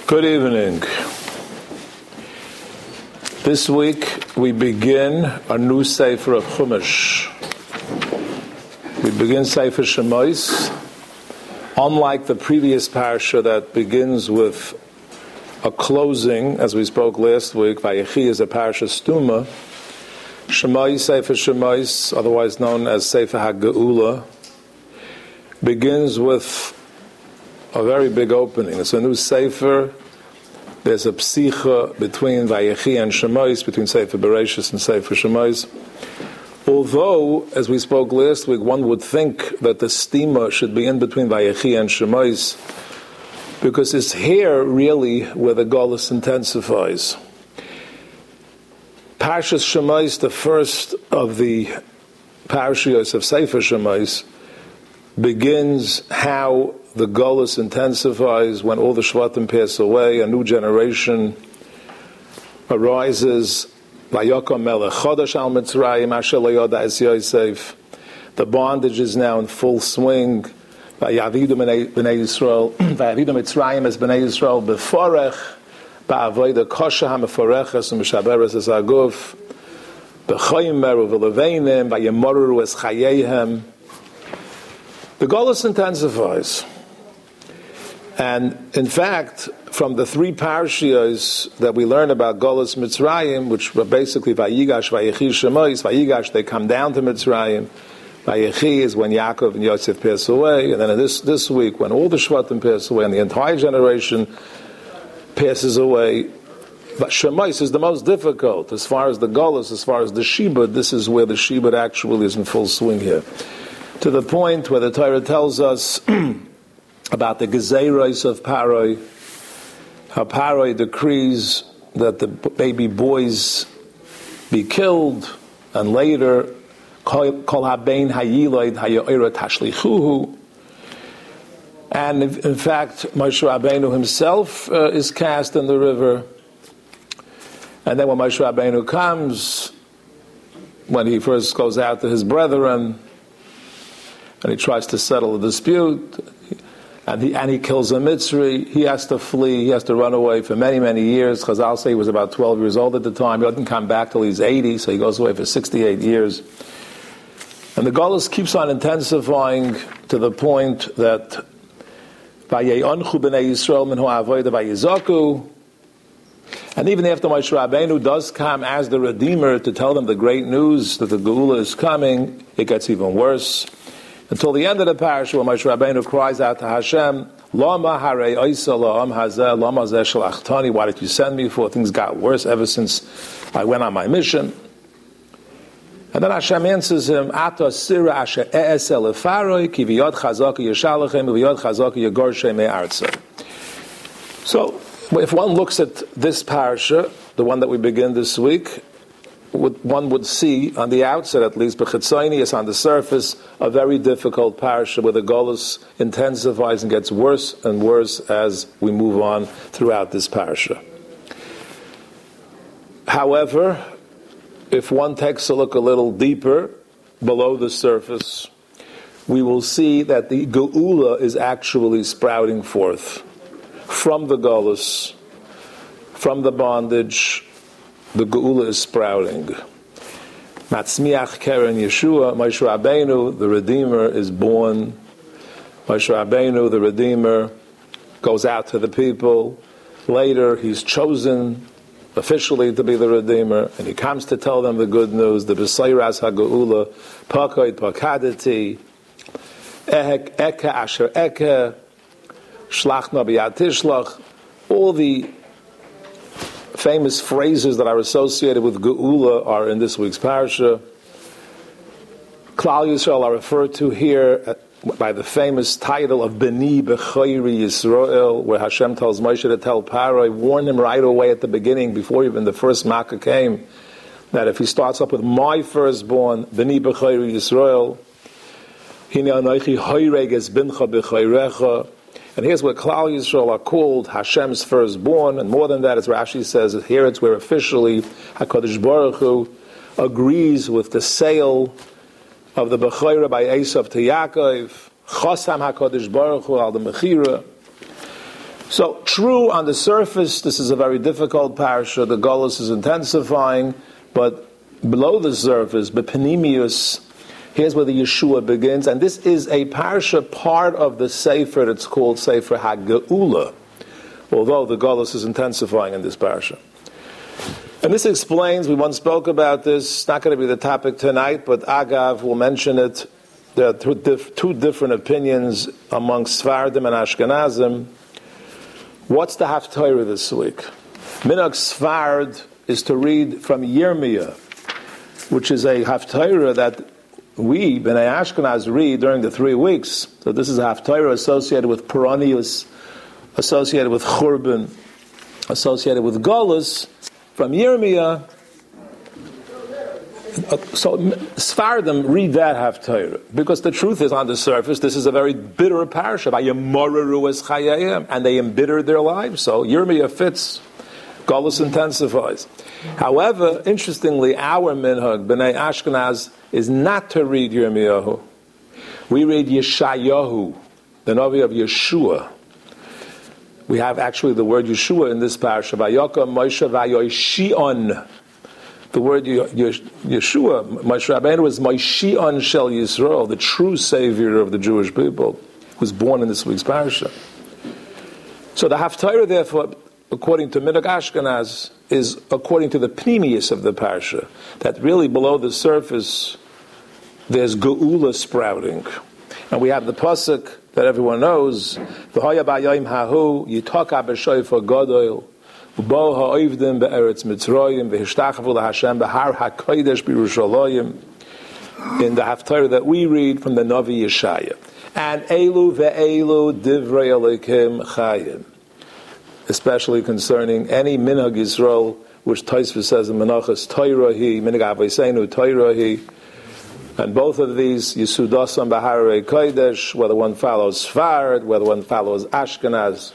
Good evening. This week we begin a new Sefer of Chumash. We begin Sefer Shemos. Unlike the previous parsha that begins with a closing, as we spoke last week, Vayechi is a parsha stuma. Shemos, Sefer Shemos, otherwise known as Sefer HaGeula, begins with a very big opening. It's a new Sefer. There's a psicha between Vayechi and Shemos, between Sefer Bereshis and Sefer Shemos. Although, as we spoke last week, one would think that the stima should be in between Vayechi and Shemos, because it's here really where the Golus intensifies. Parshas Shemos, the first of the parashiyos of Sefer Shemos, begins how the Golus intensifies when all the Shvatim pass away, a new generation arises. Vayokom melech chodesh al Mitzrayim asher lo yoda es Yosef. The bondage is now in full swing. Vayavidu b'nei Yisrael, Vayavidu Mitzrayim es b'nei Yisrael b'forech, ba'avoda kosha ha'meforeches u'mishaberes es ha'guf, b'choyim meru v'leveinim, vayemoru es chayehem. The Golus intensifies. And in fact, from the three parashiyos that we learn about Golus Mitzrayim, which were basically Vayigash, Vayechi, Shemos, Vayigash, they come down to Mitzrayim. Vayechi is when Yaakov and Yosef pass away. And then in this week, when all the Shvatim pass away and the entire generation passes away, but Shemos is the most difficult. As far as the Golus, as far as the Shibud, this is where the Shibud actually is in full swing here. To the point where the Torah tells us about the Gezeiros of Paroi, how Paroi decrees that the baby boys be killed, and later, Kol habein hayiloid hayoira tashlichuhu. And in fact, Moshe Rabbeinu himself is cast in the river. And then when Moshe Rabbeinu comes, when he first goes out to his brethren, and he tries to settle a dispute, and he kills a Mitzri, he has to flee, he has to run away for many, many years. Chazal say he was about 12 years old at the time. He doesn't come back till he's 80, so he goes away for 68 years. And the Golus keeps on intensifying to the point that Vayeonchu b'nei Yisrael minhu avoda vayizaku. And even after Moshe Rabbeinu does come as the Redeemer to tell them the great news that the Geula is coming, it gets even worse. Until the end of the parasha, when Moshe Rabbeinu cries out to Hashem, Lama harei oisa la'am hazeh, lama zeh shalach. Why did you send me for? Things got worse ever since I went on my mission. And then Hashem answers him, Ata sira asher e'es elefaroi, ki v'yod chazaka yeshalachem, v'yod chazaka yegorshei me'artzah. So, if one looks at this parasha, the one that we begin this week, one would see, on the outset at least, b'chitzonius, on the surface, a very difficult parasha where the Golus intensifies and gets worse and worse as we move on throughout this parasha. However, if one takes a look a little deeper, below the surface, we will see that the Geula is actually sprouting forth from the Golus, from the bondage. The Geula is sprouting. Matzmiach Keren Yeshua, Moshe Rabbeinu, the Redeemer, is born. Moshe Rabbeinu, the Redeemer, goes out to the people. Later, he's chosen officially to be the Redeemer, and he comes to tell them the good news, the B'seiras HaGeula, Pakoid Pakadati, Eke Asher Eke, Shlach Nabiyat Tishlach, all the famous phrases that are associated with Geula are in this week's parasha. Klal Yisrael are referred to here by the famous title of B'ni B'chayri Yisrael, where Hashem tells Moshe to tell Paroi, warn him right away at the beginning, before even the first Makkah came, that if he starts up with my firstborn, B'ni B'chayri Yisrael, Hine Anochi Hoyreg es Bincha B'chayrecha. And here's where Klal Yisrael are called Hashem's firstborn, and more than that, as Rashi says, here it's where officially HaKadosh Baruch Hu agrees with the sale of the Bechorah by Esav to Yaakov, Chosam HaKadosh Baruch Hu al the Mechira. So, true, on the surface, this is a very difficult parasha. The Golus is intensifying, but below the surface, Bepinimius, here's where the Yeshua begins. And this is a parasha, part of the Sefer that's called Sefer HaGeula, although the Golus is intensifying in this parasha. And this explains, we once spoke about this, it's not going to be the topic tonight, but Agav will mention it. There are two different opinions amongst Sfardim and Ashkenazim. What's the Haftarah this week? Minhag Sfard is to read from Yirmiyah, which is a Haftarah that we, Bnei Ashkenaz, read during the 3 weeks. So this is a Haftarah associated with Peronius, associated with Churban, associated with Golus, from Yirmiyah. So Sfardim read that Haftarah, because the truth is, on the surface, this is a very bitter parasha. And they embittered their lives. So Yirmiyah fits. Golus intensifies. However, interestingly, our minhag, Bnei Ashkenaz, is not to read Yirmiyahu. We read Yeshayahu, the Navi of Yeshua. We have actually the word Yeshua in this parasha. Vayakam Moshe Vayoshion. The word Yeshua, Moshe Rabbeinu, was Moshion Shel Yisrael, the true savior of the Jewish people, was born in this week's parasha. So the Haftarah, therefore, according to Minhag Ashkenaz, is according to the pnimius of the parasha, that really below the surface there's Geula sprouting. And we have the pasuk that everyone knows, V'haya b'yayim hahu yitaka b'shoifa gadol u'bo ha'ovdim be'eretz Mitzrayim v'hishtachavu l'Hashem b'har ha'kodesh b'Yerushalayim, in the Haftarah that we read from the Navi Yeshaya. And elu ve'elu divrei Elokim chayim, especially concerning any minhag Yisrael, which Tosfos says in Menachos, Toirahi, minhag Avoseinu, Toirahi. And both of these, Yisudasam B'harei Kodesh, whether one follows Sfard, whether one follows Ashkenaz,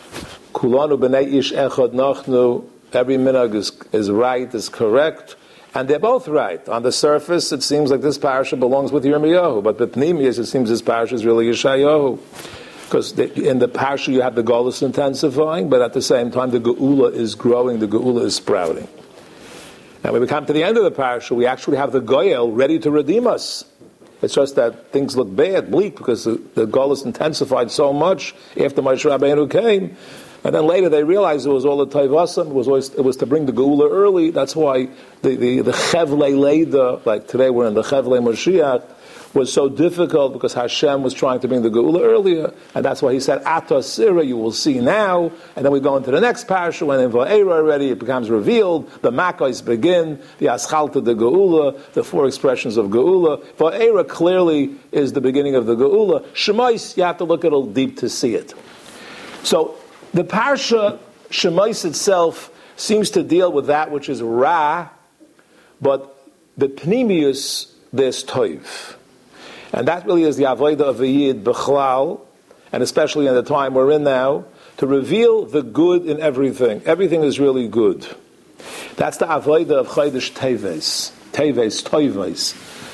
Kulanu B'nei Ish Echad Nachnu, every minhag is right, is correct, and they're both right. On the surface, it seems like this parasha belongs with Yirmiyahu, but B'pnimius, it seems this parasha is really Yeshayahu. Because in the parasha you have the Golus intensifying, but at the same time the Geula is growing, the Geula is sprouting. And when we come to the end of the parasha, we actually have the Goyel ready to redeem us. It's just that things look bad, bleak, because the Golus intensified so much after Moshe Rabbeinu came. And then later they realized it was all the Taivasim, it was to bring the Geula early. That's why the Chevlei Leida, like today we're in the Chevlei Moshiach, was so difficult, because Hashem was trying to bring the Geula earlier, and that's why he said, Ata Sira, you will see now, and then we go into the next parasha, when in Va'era already it becomes revealed, the Makkos begin, the Aschalta, the Geula, the 4 expressions of Geula. Va'era clearly is the beginning of the Geula. Shemais, you have to look a little deep to see it. So, the parasha, Shemais itself, seems to deal with that which is Ra, but the Pnimius, there's Toiv. And that really is the avodah of the Yid B'chlal, and especially in the time we're in now, to reveal the good in everything. Everything is really good. That's the avodah of Chodesh Teves. Teves, Toives.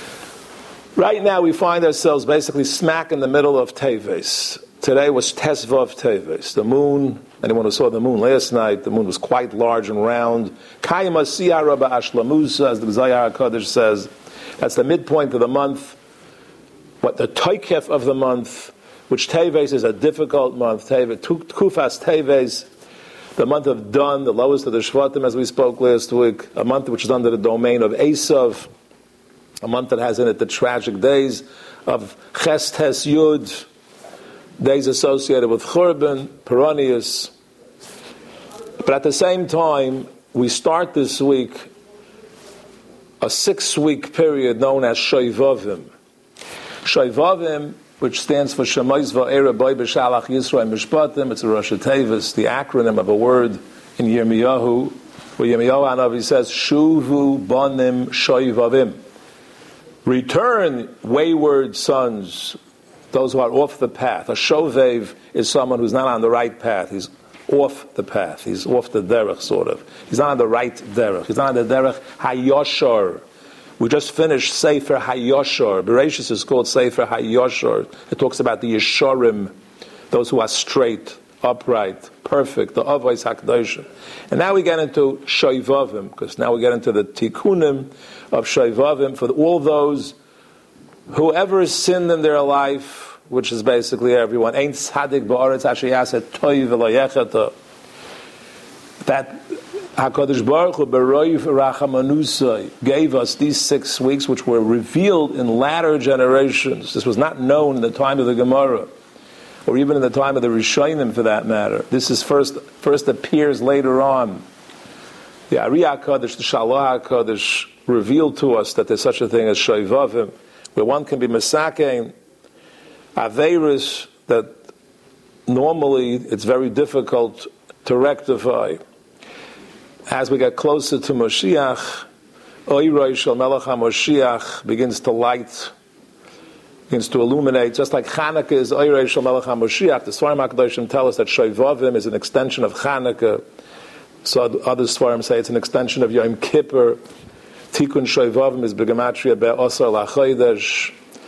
Right now we find ourselves basically smack in the middle of Teves. Today was Tesvav Teves. The moon, anyone who saw the moon last night, the moon was quite large and round. Kayim Asiyah Rabba Ashlamusa, as the Zayar HaKadosh says. That's the midpoint of the month. What the Toikef of the month, which Teves is a difficult month, Kufas Teves, the month of Dun, the lowest of the Shvatim, as we spoke last week, a month which is under the domain of Esav, a month that has in it the tragic days of Ches Tes Yud, days associated with Churban, Peronius. But at the same time, we start this week a 6-week period known as Shoivavim. Shoivavim, which stands for Shemais Va'era Boi B'Shalach Yisrael Mishpatim, it's a Rosh Tevis, the acronym of a word in Yirmiyahu, where Yirmiyahu Hanavi says, Shuvu Banim Shoivavim. Return, wayward sons, those who are off the path. A Shovev is someone who's not on the right path. He's off the path. He's off the derech, sort of. He's not on the right derech. He's not on the derech Hayoshar. We just finished Sefer HaYoshar. Bereshis is called Sefer HaYoshar. It talks about the Yesharim, those who are straight, upright, perfect, the Avos HaKadoshim. And now we get into Shoivavim, because now we get into the Tikkunim of Shoivavim for all those, whoever has sinned in their life, which is basically everyone, Ein Tzadik Ba'aretz Asher Yaseh Toiv V'lo Yecheta, that HaKadosh Baruch Hu B'roiv Rachamanusai gave us these 6 weeks, which were revealed in latter generations. This was not known in the time of the Gemara, or even in the time of the Rishonim, for that matter. This is first appears later on. The Ari HaKadosh, the Shalah HaKadosh, revealed to us that there's such a thing as Shoivavim, where one can be Mesakein Aveiros that normally it's very difficult to rectify. As we get closer to Moshiach, Oiroi Shel Melech HaMoshiach begins to light, begins to illuminate, just like Chanukah is Oiroi Shel Melech HaMoshiach. The Svarim HaKadoshim tell us that Shoivavim is an extension of Chanukah. So other Svarim say it's an extension of Yom Kippur. Tikkun Shoivavim is B'gematria Be'osar L'Chodesh.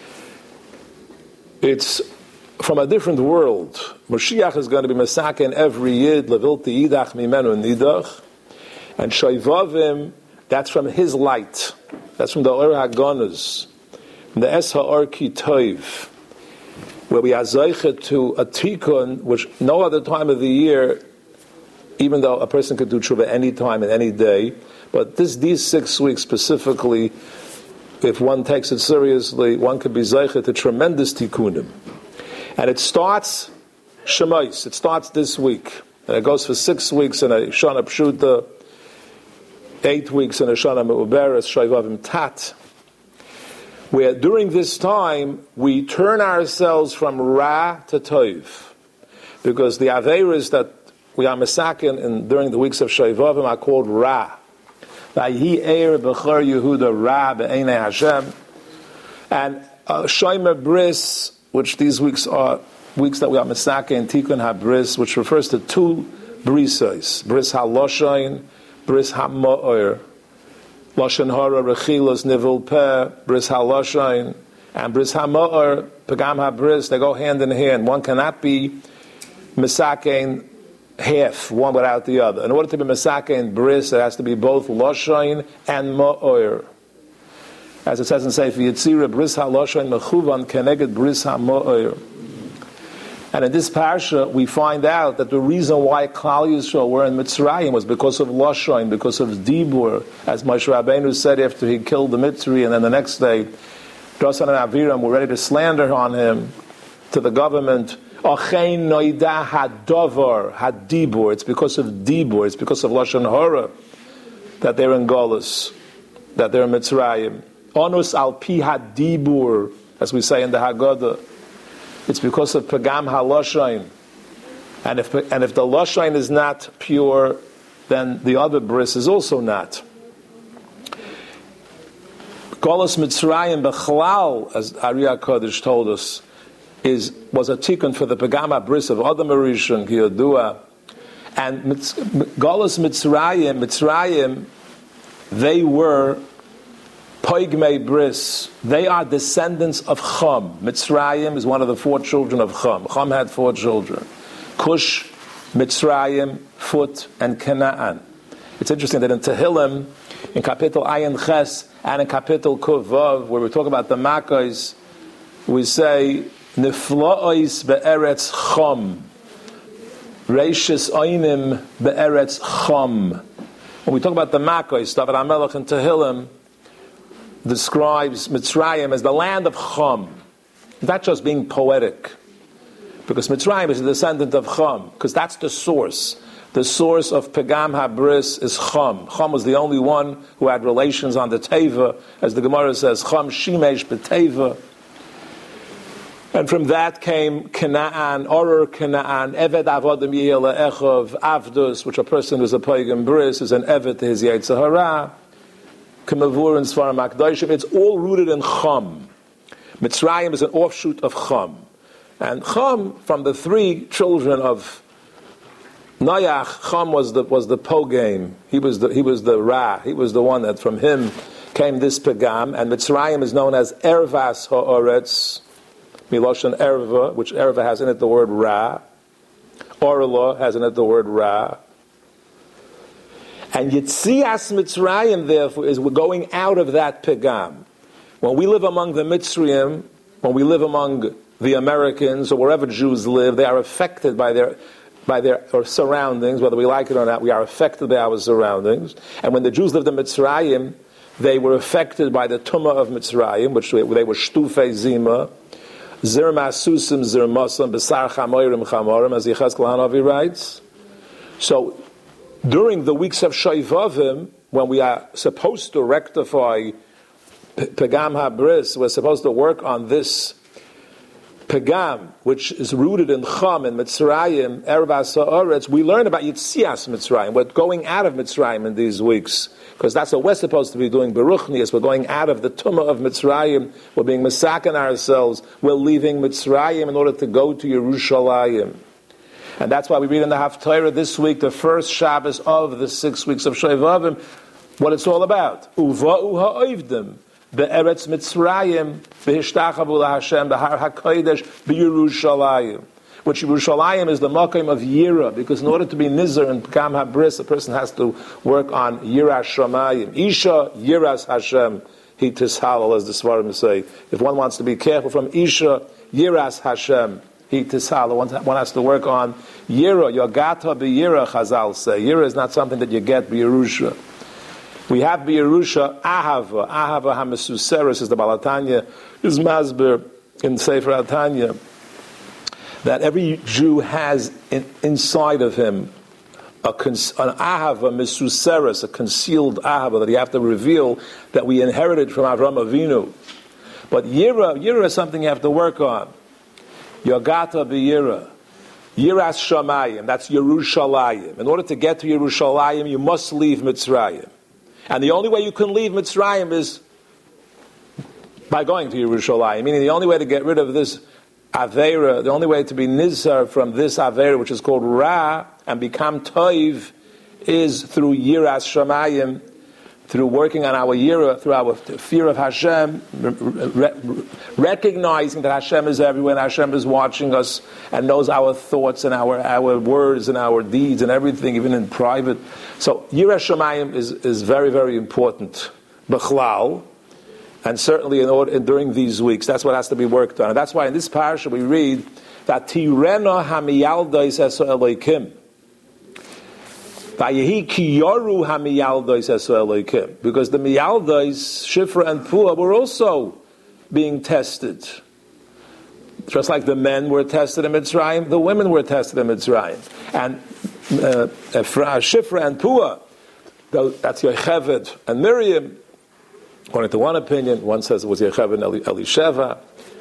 It's from a different world. Moshiach is going to be Mesaken every Yid, Levilti Yidach Mimenu Nidach. And Shoivavim, that's from his light. That's from the Or HaGanuz, from the Es HaOr Ki Toiv, where we are Zeicha to a Tikkun, which no other time of the year, even though a person could do tshuva any time and any day, but these 6 weeks specifically, if one takes it seriously, one could be Zeicha to tremendous Tikkunim. And it starts Shemais, it starts this week. And it goes for 6 weeks in a Shana Pshuta, 8 weeks in a Shana Me'uberes, Shoivavim Tat, where during this time we turn ourselves from Ra to Toiv, because the Aveiros that we are Mesaken during the weeks of Shoivavim are called Ra. Vayi Eir B'chor Yehuda Ra Be'enei Hashem, and Shomer Bris, which these weeks are weeks that we are Mesaken, Tikkun HaBris, which refers to 2 brisos, Bris HaLoshain, Bris HaMo'er, Lashon Hara, Rechilos, Nivul Peh, Bris HaLoshain, and Bris HaMo'er, Pagam HaBris, they go hand in hand. One cannot be Mesakein half, one without the other. In order to be Mesakein Bris, it has to be both Loshain and Mo'er. As it says in Sefer Yetzirah, Bris HaLoshain Mechuvan Keneged Bris HaMo'er. And in this parsha, we find out that the reason why Klal Yisrael were in Mitzrayim was because of Loshain, because of Dibur, as Moshe Rabbeinu said after he killed the Mitzri, and then the next day, Dosan and Aviram were ready to slander on him to the government. Ochein noida hadovar hadibur. It's because of Dibur, it's because of Lashon Hara that they're in Golus, that they're in Mitzrayim. Onus al pi hadibur, as we say in the Haggadah. It's because of Pagam HaLoshain. And if the Loshain is not pure, then the other bris is also not. Golus Mitzrayim Bechlal, as Ari HaKadosh told us, was a tikkun for the Pagam HaBris of Adam Arishon, Kiyodua. And Golus Mitzrayim, they were Poigmei Bris. They are descendants of Chum. Mitzrayim is one of the 4 children of Chum. Chum had 4 children: Cush, Mitzrayim, Phut, and Canaan. It's interesting that in Tehillim, in Kapitel Ayin Ches, and in Kapitel Kuv Vav, where we talk about the Makkos, we say Niflois be'eretz Chum, Reishis Oynim be'eretz Chum. When we talk about the Makkos, David HaMelech in Tehillim describes Mitzrayim as the land of Chum. Not just being poetic, because Mitzrayim is a descendant of Chum, because that's the source. The source of Pagam HaBris is Chum. Chum was the only one who had relations on the Teva, as the Gemara says, Chum Shimesh B'Teva. And from that came Canaan, Oror Canaan, Eved Avodim Yehel Echov, Avdus, which a person who's a Pagam Bris is an Eved to his Yetzer Hara. Kemavur and Svarim HaKadoshim, it's all rooted in Chum. Mitzrayim is an offshoot of Chum. And Chum, from the 3 children of Noach, Chum was the pogame. He was the Ra. He was the one that from him came this Pagam. And Mitzrayim is known as Ervas Ha'oretz, Miloshan Erva, which Erva has in it the word Ra. Orla has in it the word Ra. And Yitzias Mitzrayim, therefore, is we're going out of that Pegam. When we live among the Mitzrayim, when we live among the Americans, or wherever Jews live, they are affected by their surroundings, whether we like it or not, we are affected by our surroundings. And when the Jews lived in Mitzrayim, they were affected by the Tumah of Mitzrayim, which they were Shtufei Zima, Zir Masusim, Zir Masam, Besar Chamoirim Chamorim, as Yechezkel Hanavi writes. So, during the weeks of Shaivavim, when we are supposed to rectify Pegam HaBris, we're supposed to work on this Pegam, which is rooted in Chum, in Mitzrayim, Erev Ha'Sa'aretz, we learn about Yitzias Mitzrayim. We're going out of Mitzrayim in these weeks, because that's what we're supposed to be doing, Beruchnias. We're going out of the Tumah of Mitzrayim. We're being Mesaken ourselves. We're leaving Mitzrayim in order to go to Yerushalayim. And that's why we read in the Haftarah this week, the first Shabbos of the 6 weeks of Shaivavim, what it's all about. Uva'u ha'oivdim, be'eretz Mitzrayim, be'ishtachavu la'Hashem, be'har ha'kodesh, be'Yerushalayim. Which Yerushalayim is the Makom of Yira, because in order to be Nizar and Pegam HaBris, a person has to work on Yiras Shamayim. Isha Yiras Hashem, he tishalal, as the Svarim say. If one wants to be careful from Isha Yiras Hashem, he tishalal. One has to work on Yira, Yogata B'Yira, Chazal say. Yira is not something that you get B'Yerusha. We have B'Yerusha Ahava. Ahava HaMesuseres is the Balatanya, is Masber in Sefer HaTanya, that every Jew has inside of him an ahava mesuseres, a concealed ahava that you have to reveal, that we inherited from Avraham Avinu. But yira is something you have to work on. Yogata b'yira, yiras shamayim. That's Yerushalayim. In order to get to Yerushalayim, you must leave Mitzrayim, and the only way you can leave Mitzrayim is by going to Yerushalayim. Meaning, the only way to get rid of this Aveira, the only way to be nizar from this Aveira, which is called Ra, and become Toiv, is through Yiras Shamayim, through working on our Yira, through our fear of Hashem, recognizing that Hashem is everywhere, and Hashem is watching us, and knows our thoughts, and our words, and our deeds, and everything, even in private. So Yiras Shamayim is very, very important. B'chlal. And certainly during these weeks, that's what has to be worked on. And that's why in this parasha we read that Tirena hamiyaldois eso Elokim. Vayehi ki yoru hamiyaldois eso Elokim. Because the miyaldois, Shifra and Pua, were also being tested. Just like the men were tested in Mitzrayim, the women were tested in Mitzrayim. And Shifra and Pua, that's Yocheved and Miriam. According to one opinion, one says it was Yocheved and Elisheva.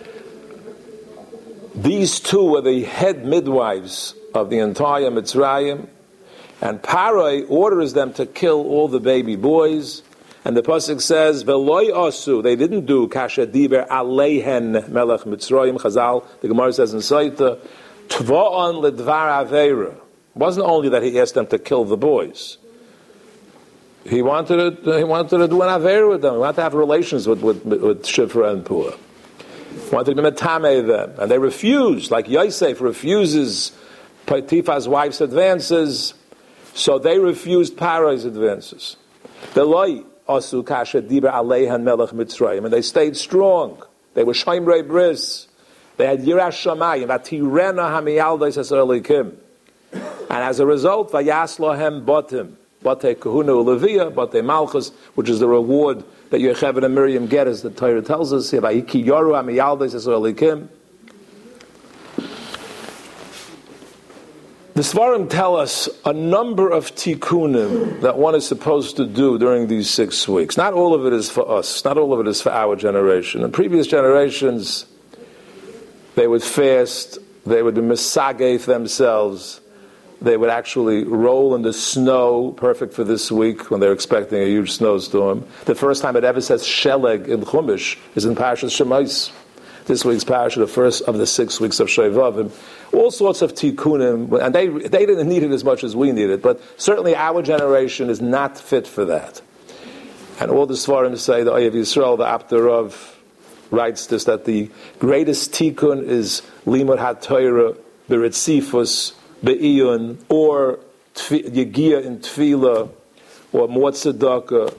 These two were the head midwives of the entire Mitzrayim, and Paroi orders them to kill all the baby boys. And the pasuk says, "Veloy asu," they didn't do kasher diber aleihen melech Mitzrayim. Chazal, the Gemara says in Saita, "Tva'on ledvar aveira." It wasn't only that he asked them to kill the boys. He wanted to do an aver with them. He wanted to have relations with Shifra and Pua. He wanted to metame them, and they refused. Like Yosef refuses Potiphar's wife's advances, so they refused Paro's advances. Veloi asu kasher diber aleihan melech Mitzrayim, and they stayed strong. They were shomerei bris. They had yiras shamayim. Vatirena hamiyaldos es Elokim, and as a result, vayas lohem botim. Bate Kahuna Levia, Bate Malchus, which is the reward that Yocheved and Miriam get, as the Torah tells us here. The Svarim tell us a number of tikkunim that one is supposed to do during these 6 weeks. Not all of it is for us. Not all of it is for our generation. In previous generations, they would fast, they would be misageth themselves. They would actually roll in the snow, perfect for this week when they're expecting a huge snowstorm. The first time it ever says Sheleg in Chumash is in Parashas Shemais. This week's parasha, the first of the 6 weeks of Shaivavim. All sorts of tikkunim, and they didn't need it as much as we need it, but certainly our generation is not fit for that. And all the Svarim say, the Oyev Yisrael, the Aptarov, writes this, that the greatest tikkun is Limud HaTorah B'Ritzifus be'iyun, or yegia in tefillah, or more tzedakah,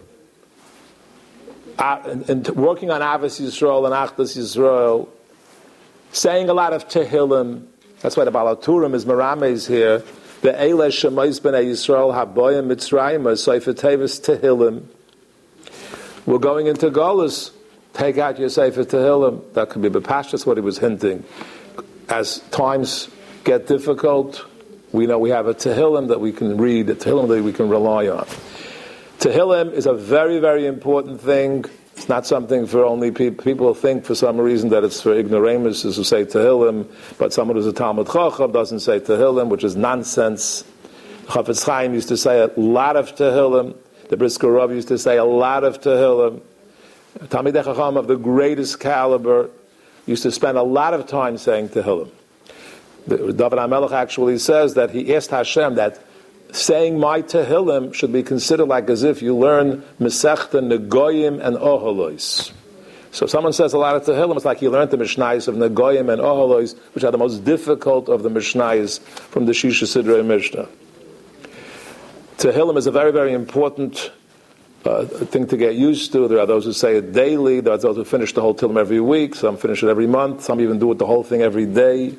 and working on Avos Yisrael and Achdas Yisrael, saying a lot of Tehillim. That's why the Baal HaTurim is Merames here. The Eile Shemais B'nei Yisrael Haboyim Mitzrayim Sefer Tevis Tehillim. We're going into Golus. Take out your Sefer Tehillim. That could be B'Pash. That's what he was hinting. As times get difficult, we know we have a Tehillim that we can read, a Tehillim that we can rely on. Tehillim is a very, very important thing. It's not something for only people. People think for some reason that it's for ignoramuses who say Tehillim, but someone who's a Talmud Chacham doesn't say Tehillim, which is nonsense. Chafetz Chaim used to say a lot of Tehillim. The Brisker Rav used to say a lot of Tehillim. Talmidei Chacham of the greatest caliber used to spend a lot of time saying Tehillim. David HaMelech actually says that he asked Hashem that saying my Tehillim should be considered like as if you learn Masechta Negoyim and Oholois. So if someone says a lot of Tehillim, it's like he learned the Mishnayos of Negoyim and Oholois, which are the most difficult of the Mishnayos from the Shisha Sidrei Mishnah. Tehillim is a very, very important thing to get used to. There are those who say it daily. There are those who finish the whole Tehillim every week. Some finish it every month. Some even do it the whole thing every day.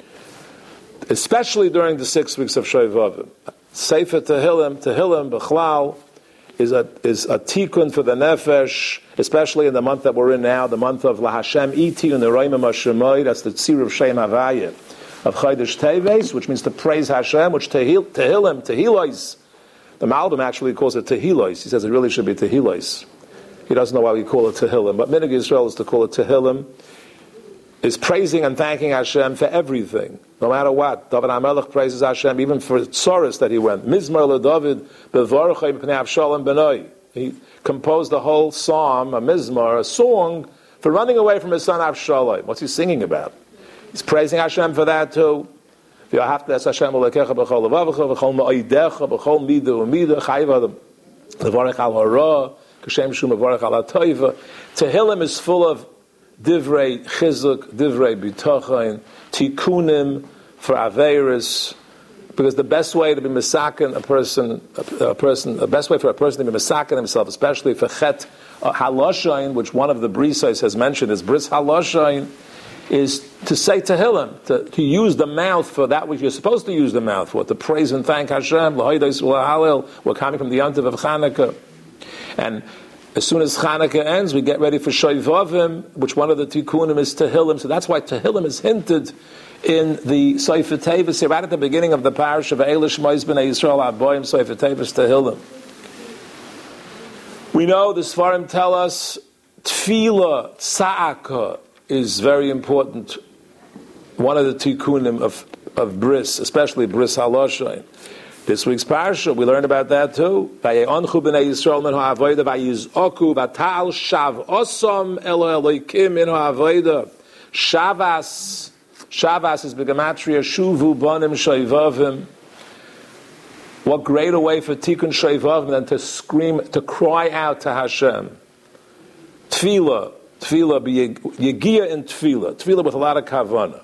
Especially during the 6 weeks of Shovavim. Sefer Tehillim, Bechlal, is a tikkun for the nefesh, especially in the month that we're in now, the month of LaHashem Iti and the Reimim HaShemoy. That's the Tzir of Shem Havaya of Chodesh Teves, which means to praise Hashem, which Tehillos. The Malbim actually calls it Tehillos. He says it really should be Tehillos. He doesn't know why we call it Tehillim, but Minhag Yisrael is to call it Tehillim. Is praising and thanking Hashem for everything, no matter what. David HaMelech praises Hashem even for Tzoros that he went. Mizmar LeDavid Bevarchei B'nei Avshalom Benoi. He composed the whole psalm, a mizmar, a song, for running away from his son Avshalom. What's he singing about? He's praising Hashem for that too. V'ahavta es Hashem Elokecha b'chol levavecha v'chol ma'odecha b'chol mida u'mida chayva levarech al hara k'shem shu mevarech al ha'toiva. Tehillim is full of divrei chizuk, divrei bitochain, tikkunim for aveiros, because the best way to be misaken the best way for a person to be misaken himself, especially for chet haloshain, which one of the brisais has mentioned is bris haloshain, is to say Tehillim, to use the mouth for that which you're supposed to use the mouth for, to praise and thank Hashem. We're coming from the Yontiv of Chanukah, and as soon as Chanukah ends, we get ready for Shovavim, which one of the tikkunim is Tehillim. So that's why Tehillim is hinted in the Sefer Tevis here, right at the beginning of the parish of Eilish Mois B'nei Yisrael Aboyim Sefer Tevis Tehillim. We know the Sfarim tell us Tefillah, Tza'aka is very important. One of the tikkunim of bris, especially bris haloshain. This week's parsha, we learn about that too. Vayeonchu b'nei Yisrael min ha'avoda vayizoku v'tal shav osam elo elokim min ha'avoda. Shavas is begematria shuvu bonim shoivavim. What greater way for tikkun shoivavim than to scream, to cry out to Hashem. Tefillah, be yegia in tefillah with a lot of kavanah.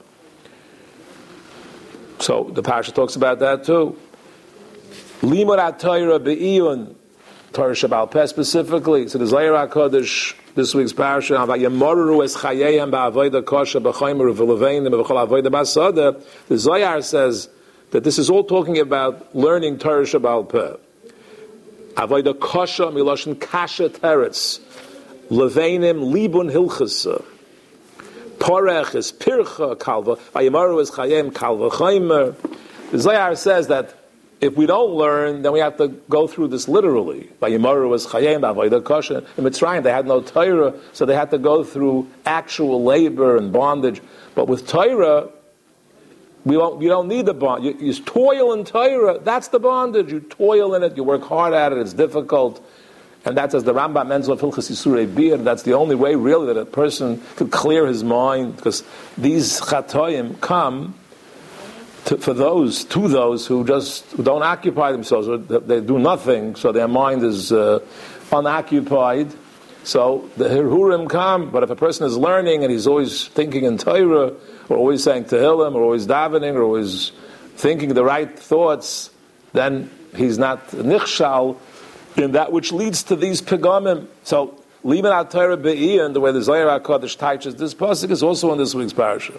So the parsha talks about that too. Limud HaTorah be'iyun, Torah Shabbal Peh specifically. So the Zohar HaKadosh, this week's parasha, Vayemoru es chayeihem ba'avoda kosha b'chaymer v'leveinim v'chol avoda b'asada. The Zohar says that this is all talking about learning Torah Shabbal Peh. Avoda kosha miloshin kasha teretz. Leveinim libun hilchasa. Porech is pircha kalva. Vayemoru es chayeihem kalva chaymer. The Zohar says that if we don't learn, then we have to go through this literally. Vayemoru was chayim b'avoda kosha. In Mitzrayim, they had no Torah, so they had to go through actual labor and bondage. But with Torah, you don't need the bond. You toil in Torah. That's the bondage. You toil in it. You work hard at it. It's difficult, and that's as the Rambam Menzel of Hilchas Yisurei Bir. That's the only way, really, that a person could clear his mind, because these chatoim come to those who just don't occupy themselves, or they do nothing, so their mind is unoccupied. So the Hirhurim come, but if a person is learning and he's always thinking in Torah, or always saying Tehillim, or always davening, or always thinking the right thoughts, then he's not nichshal in that which leads to these pegamim. So, Liman HaTorah Be'iyah, the way the Zohar HaKadosh teaches this pasuk, is also in this week's parasha.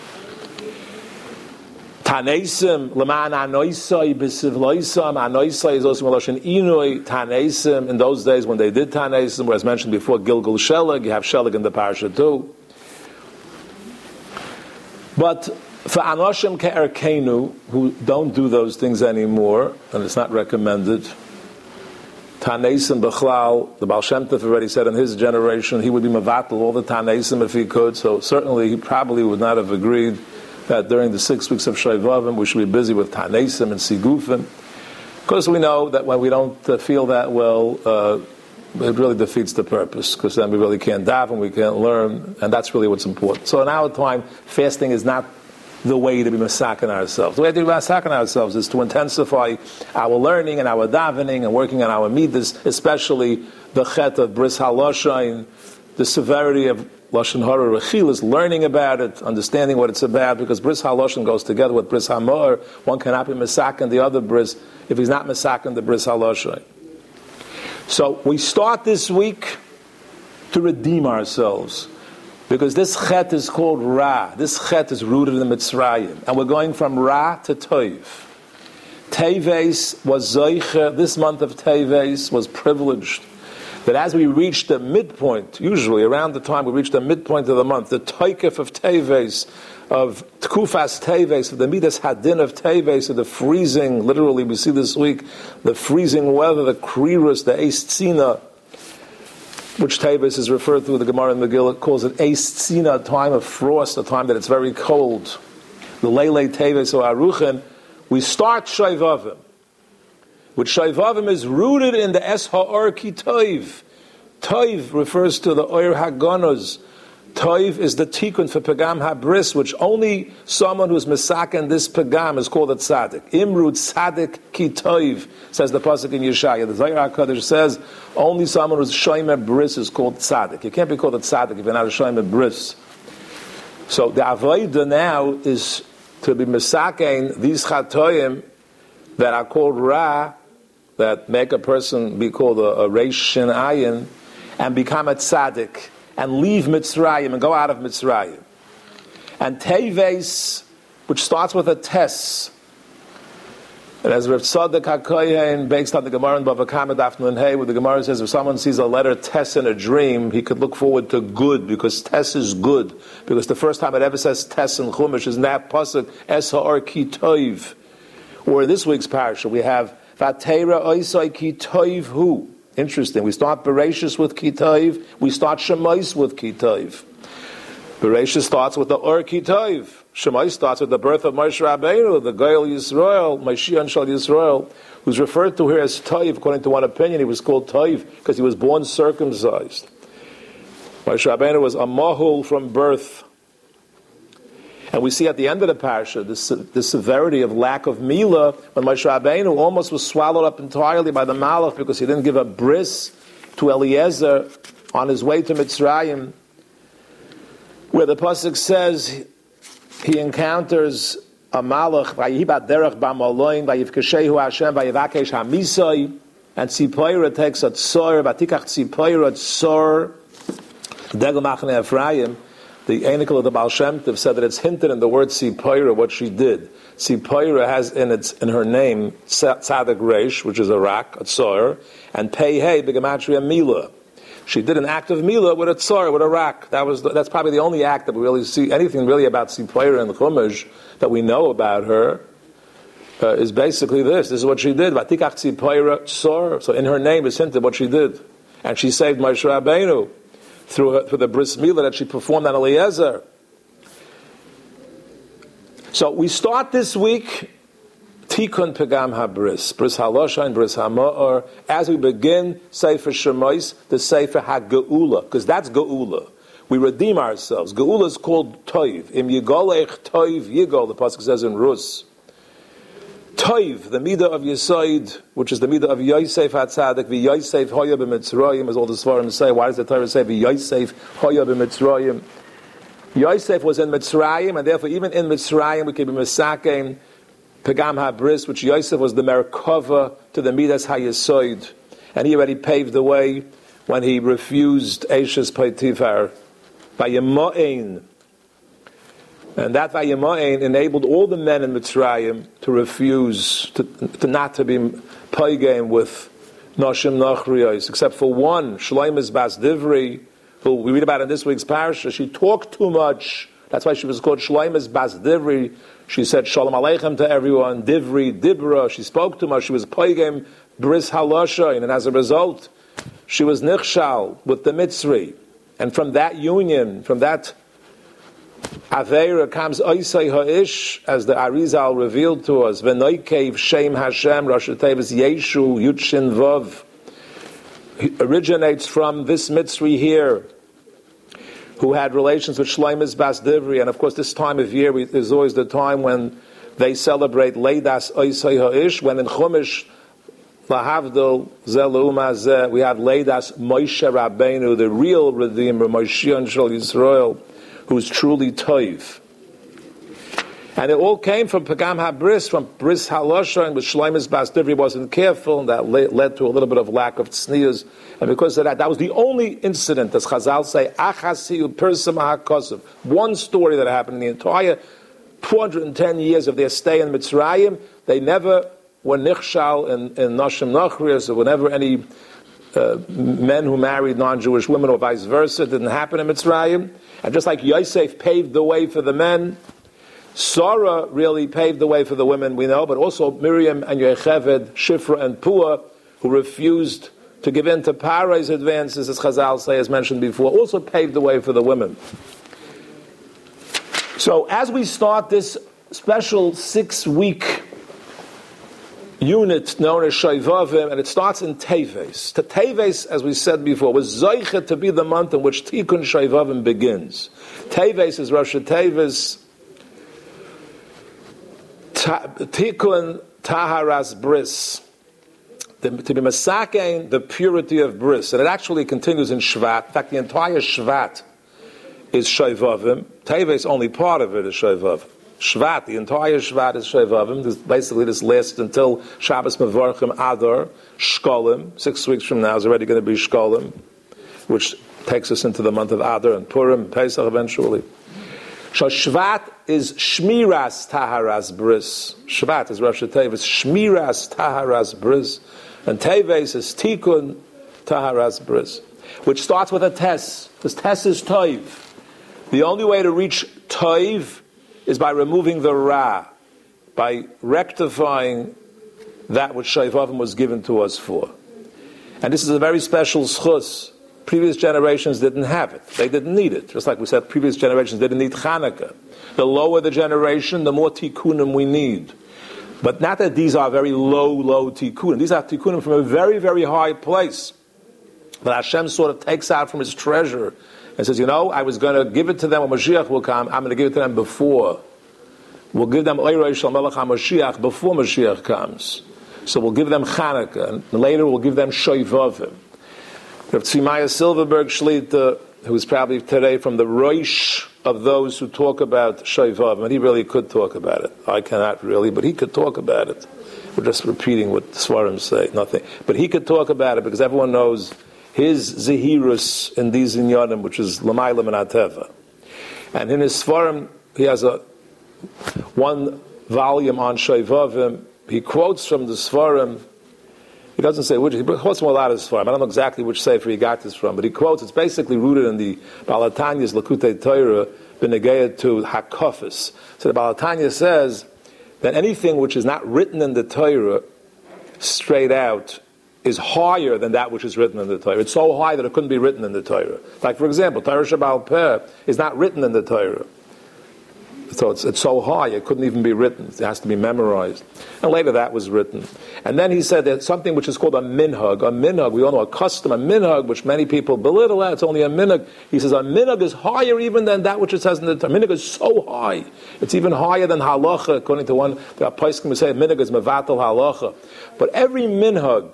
Taneisim, Leman Anoisai, B'Siv Loisam, Anoisai is also Meloshin Inoi, Taneisim, in those days when they did Taneisim, where as mentioned before, Gilgal Shelag, you have Shelag in the parasha too. But for Anoshim Ke'erkenu, who don't do those things anymore, and it's not recommended, Taneisim B'chlal, the Baal Shem Tov already said in his generation, he would be Mavatal all the Taneisim if he could, so certainly he probably would not have agreed that during the 6 weeks of Shaivavim we should be busy with Taneisim and Sigufim. Because we know that when we don't feel that well, it really defeats the purpose, because then we really can't daven, we can't learn, and that's really what's important. So in our time, fasting is not the way to be masakin ourselves. The way to be masakin ourselves is to intensify our learning and our davening and working on our midas, especially the chet of bris haloshain, the severity of lashon hara rechilas, learning about it, understanding what it's about, because bris haloshain goes together with bris hamor. One cannot be masakin the other bris if he's not masakin the bris haloshain. So we start this week to redeem ourselves, because this chet is called Ra. This chet is rooted in Mitzrayim. And we're going from Ra to Toiv. Teves was Zoiche, this month of Teves was privileged. That as we reach the midpoint, usually around the time we reach the midpoint of the month, the Toikef of Teves, of Tkufas Teves, of the Midas Hadin of Teves, of the freezing, literally we see this week, the freezing weather, the Krirus, the Eis Tzina, which Teves is referred to, the Gemara in Megillah calls it Eis Tzina, a time of frost, a time that it's very cold. The Leilei Teves or Aruchen, we start Shaivavim, which Shaivavim is rooted in the Es Ha'or Ki Toiv. Toiv refers to the Oir Hagonos. Toiv is the tikkun for Pagam HaBris, which only someone who's Mesaken this Pagam is called a tzaddik. Imru tzaddik ki toiv, says the pasuk in Yeshaya. The Zohar HaKadosh says only someone who's shomer bris is called tzaddik. You can't be called a tzaddik if you're not a shomer bris. So the avodah now is to be Mesaken these chatoyim that are called Ra, that make a person be called a reish shin ayin, and become a tzaddik, and leave Mitzrayim and go out of Mitzrayim. And Teves, which starts with a Tes, and as Rav Tzadok HaKohen, based on the Gemara in Bava Kama Daf Nun Hey, where the Gemara says if someone sees a letter Tes in a dream, he could look forward to good, because Tes is good. Because the first time it ever says Tes in Chumash is in that pasuk, Es Ha'or Ki Toiv. Or in this week's parasha, we have Vatera Oisai Ki Toiv Hu. Interesting. We start Bereshis with Kitayv. We start Shemais with Kitayv. Bereshis starts with the Or Kitayv. Shemais starts with the birth of Moshe Rabbeinu, the Goel Yisrael, Mashiach Shal Yisrael, who's referred to here as Toiv. According to one opinion, he was called Toiv because he was born circumcised. Moshe Rabbeinu was a mahul from birth. And we see at the end of the parasha the severity of lack of milah, when Moshe Rabbeinu almost was swallowed up entirely by the malach because he didn't give a bris to Eliezer on his way to Mitzrayim, where the pasuk says he encounters a malach, Vayibat derech b'maloin, Vayivkeshehu Hashem, Vayivakesh hamisai, and Tzipora takes a tzor, Vatikach Tzipora tzor, Degel Machne Ephraim. The Einikel of the Baal Shem Tov said that it's hinted in the word Tzipora what she did. Tzipora has in her name Tzadik Reish, which is a rak, a tzor, and Pei Hei, B'gematria Mila. She did an act of Mila with a tzor, with a rak. That's probably the only act that we really see, anything really about Tzipora in the Chumash that we know about her, is basically this. This is what she did. Vatikach Tzipora tzor. So in her name is hinted what she did. And she saved Moshe Rabbeinu through the bris milah that she performed on Eliezer. So we start this week Tikkun Pagam HaBris, Bris Halosha and Bris HaMa'or, as we begin Sefer Shemais, the Sefer HaGeula, because that's Geula. We redeem ourselves. Geula is called Toiv. Im Yigolech Toiv Yigol, the pasuk says in Rus. Toiv, the midah of Yesoid, which is the midah of Yosef HaTzadik, v'Yosef Hoya b'Mitzrayim, as all the Svarim say. Why does the Torah say v'Yosef Hoya b'Mitzrayim? Yosef was in Mitzrayim, and therefore even in Mitzrayim we can be Mesakein Pegam HaBris, which Yosef was the Merkava to the Midas HaYesoid, and he already paved the way when he refused Eishes Potifar. Vayemo'ein. And that Vayemo'ein enabled all the men in Mitzrayim to refuse, to not to be Poigim with Noshim Nachriyos, except for one, Shloimis Bas Divri, who we read about in this week's parasha. She talked too much. That's why she was called Shloimis Bas Divri. She said Shalom Aleichem to everyone, Divri, Dibra. She spoke too much. She was Poigim Bris Halosha, and as a result, she was Nichshal with the Mitzri. And from that union, from that Aveira comes Oisei Ha'ish, as the Arizal revealed to us, V'noikev Shem Hashem, Rosh Tevis Yeshu, Yutshin Vav. He originates from this Mitzri here, who had relations with Shloimis Bas Divri. And of course, this time of year is always the time when they celebrate Leidas Oisei Ha'ish, when in Chumash, Lahavdil Zeluma Zeh, we have Leidas Moshe Rabbeinu, the real Redeemer, Moshiach Shel Yisrael, who's truly Toiv. And it all came from Pegam HaBris, from Bris Halosha, and with Shloimis Bas Divri wasn't careful, and that led to a little bit of lack of tznius. And because of that, that was the only incident, as Chazal say, Achasiu Pirsam HaKosav. One story that happened in the entire 410 years of their stay in Mitzrayim. They never were nichshal in Noshim Nachriyas, or whenever any men who married non-Jewish women or vice versa. It didn't happen in Mitzrayim. And just like Yosef paved the way for the men, Sarah really paved the way for the women, we know, but also Miriam and Yocheved, Shifra and Pua, who refused to give in to Parai's advances, as Chazal say, as mentioned before, also paved the way for the women. So as we start this special 6-week unit known as Shaivavim, and it starts in Teves. Teves, as we said before, was Zoichet to be the month in which Tikkun Shaivavim begins. Teves is Rosh Teves, Tikkun Taharas Bris, to be Masakein, the purity of Bris. And it actually continues in Shvat. In fact, the entire Shvat is Shaivavim. Teves, only part of it is Shaivavim. Shvat, the entire Shvat is Shaivavim. Basically, this lasts until Shabbos Mevarchim Adar, Shkolim. 6 weeks from now is already going to be Shkolim, which takes us into the month of Adar and Purim, Pesach eventually. So Shvat is Shmiras Taharas Bris. Shvat is Rosh Teves, Shmiras Taharas Bris. And Teves is Tikkun Taharas Bris, which starts with a Tes. This Tes is Toiv. The only way to reach Toiv is by removing the Ra, by rectifying that which Shaivavim was given to us for. And this is a very special schus. Previous generations didn't have it. They didn't need it. Just like we said, previous generations didn't need Chanukah. The lower the generation, the more tikkunim we need. But not that these are very low tikkunim. These are tikkunim from a very, very high place. But Hashem sort of takes out from His treasure and says, I was going to give it to them when Mashiach will come. I'm going to give it to them before. We'll give them Oirei Shel Melech HaMashiach before Mashiach comes. So we'll give them Chanukah, and later we'll give them Shoivavim. Rav Tzimaya Silverberg Shlita, who is probably today from the Rosh of those who talk about Shoivavim, and he really could talk about it. I cannot really, but he could talk about it. We're just repeating what the Svarim say, nothing. But he could talk about it because everyone knows his Zehirus in these Inyanim, which is L'mayla Min HaTeva. And in his Svarim, he has one volume on Shoivavim. He quotes from the Svarim. He doesn't say which, he quotes from a lot of Svarim. I don't know exactly which sefer he got this from, but he quotes, it's basically rooted in the Baal HaTanya's Lakutei Torah, B'negayah to Hakofis. So the Baal HaTanya says that anything which is not written in the Torah straight out is higher than that which is written in the Torah. It's so high that it couldn't be written in the Torah. Like, for example, Torah Shebaal Peh is not written in the Torah. So it's so high, it couldn't even be written. It has to be memorized. And later that was written. And then he said there's something which is called a minhag. A minhag, we all know a custom, a minhag, which many people belittle. It's only a minhag. He says a minhag is higher even than that which it says in the Torah. Minhag is so high. It's even higher than halacha, according to one. The Poskim would say minhag is mevatel halacha. But every minhag,